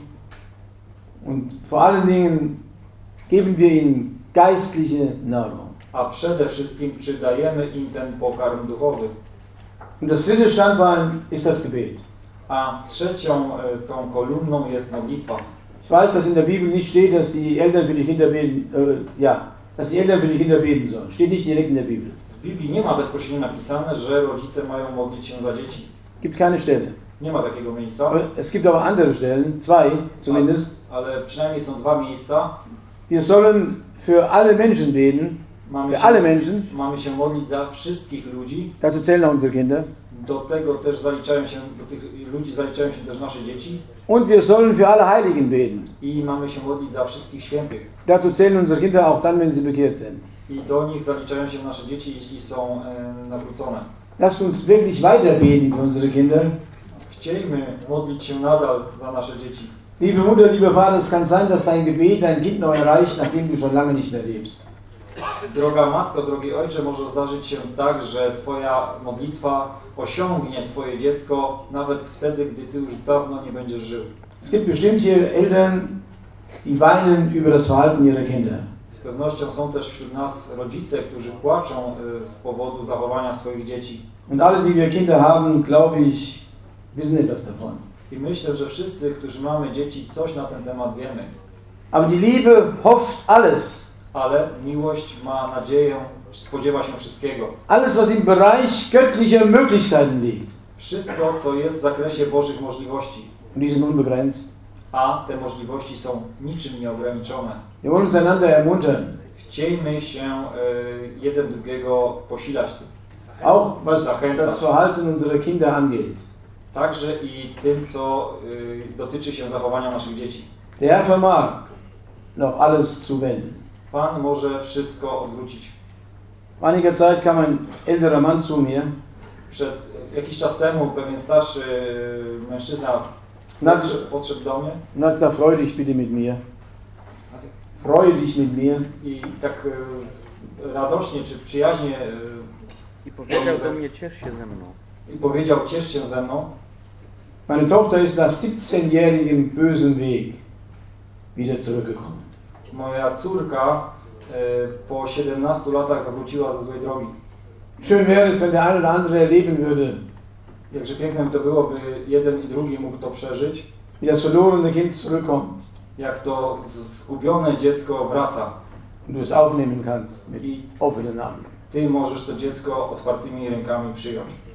und vor allen Dingen geben wir ihnen geistliche Nahrung. a przede wszystkim czy dajemy im ten pokarm duchowy. Und das dritte Standbein ist das Gebet. A trzecią e, tą kolumną jest modlitwa. Ich weiß, dass in der Bibel nicht steht, dass die Eltern für die Kinder beten, äh, ja, dass die Eltern für die Kinder beten sollen. Steht nicht direkt in der Bibel. W Biblii nie ma bezpośrednio napisane, że rodzice mają modlić się za dzieci. Gibt keine Stelle. Nie ma takiego miejsca, Aber es gibt aber andere Stellen, zwei zumindest. ale przynajmniej są dwa miejsca. Wir sollen für alle Menschen beten, Mamy für alle się, Menschen. mamy się modlić za wszystkich ludzi. Dazu zählen auch unsere Kinder. Do tego też zaliczają się, do tych ludzi zaliczają się też nasze dzieci. Und wir sollen für alle Heiligen beten. I mamy się modlić za wszystkich świętych. Dazu zählen unsere Kinder auch dann, wenn sie bekehrt sind. I do nich zaliczają się nasze dzieci, jeśli są e, nawrócone. Lasst uns wirklich weiter beten für unsere Kinder. Chciejmy modlić się nadal za nasze dzieci. Liebe Mutter, lieber Vater, es kann sein, dass dein Gebet dein Kind noch erreicht, nachdem du schon lange nicht mehr lebst. Droga matko, drogi ojcze, może zdarzyć się tak, że twoja modlitwa osiągnie twoje dziecko nawet wtedy, gdy ty już dawno nie będziesz żył. Es gibt bestimmt hier Eltern, die weinen über das Verhalten ihrer Kinder. Z pewnością są też wśród nas rodzice, którzy płaczą y, z powodu zachowania swoich dzieci. Und alle, die wir Kinder haben, glaube ich, wissen etwas davon. I myślę, że wszyscy, którzy mamy dzieci, coś na ten temat wiemy. Aber die Liebe hofft alles. Ale miłość ma nadzieję, spodziewa się wszystkiego. Alles, was im Bereich göttlicher Möglichkeiten liegt. Wszystko, co jest w zakresie Bożych możliwości. Und die sind unbegrenzt. A te możliwości są niczym nieograniczone. Wir wollen uns einander ermuntern. Chciejmy się y, jeden drugiego posilać. Auch was zachęcać. das Verhalten unserer Kinder angeht. Także i tym, co y, dotyczy się zachowania naszych dzieci. Der Herr vermag noch alles zu wenden. Pan może wszystko odwrócić. Vor einiger Zeit kam ein älterer Mann zu mir. Przed jakiś czas temu pewien starszy mężczyzna podszedł, podszedł do mnie Und hat gesagt, freu dich bitte mit mir. Freue dich mit mir. i tak y, radośnie czy przyjaźnie y, I powiedział do mnie, ciesz się ze mną. i powiedział, ciesz się ze mną. Meine Tochter ist nach siebzehnjährigem bösen Weg wieder zurückgekommen. Moja córka y, po siedemnastu latach zawróciła ze złej drogi. Schön wäre es, wenn der eine oder andere erleben würde, Jakże piękne by to byłoby jeden i drugi mógł to przeżyć, wie das verlorene Kind zurückkommt jak to zgubione dziecko wraca und du es aufnehmen kannst mit i offenen Armen. ty możesz to dziecko otwartymi rękami przyjąć.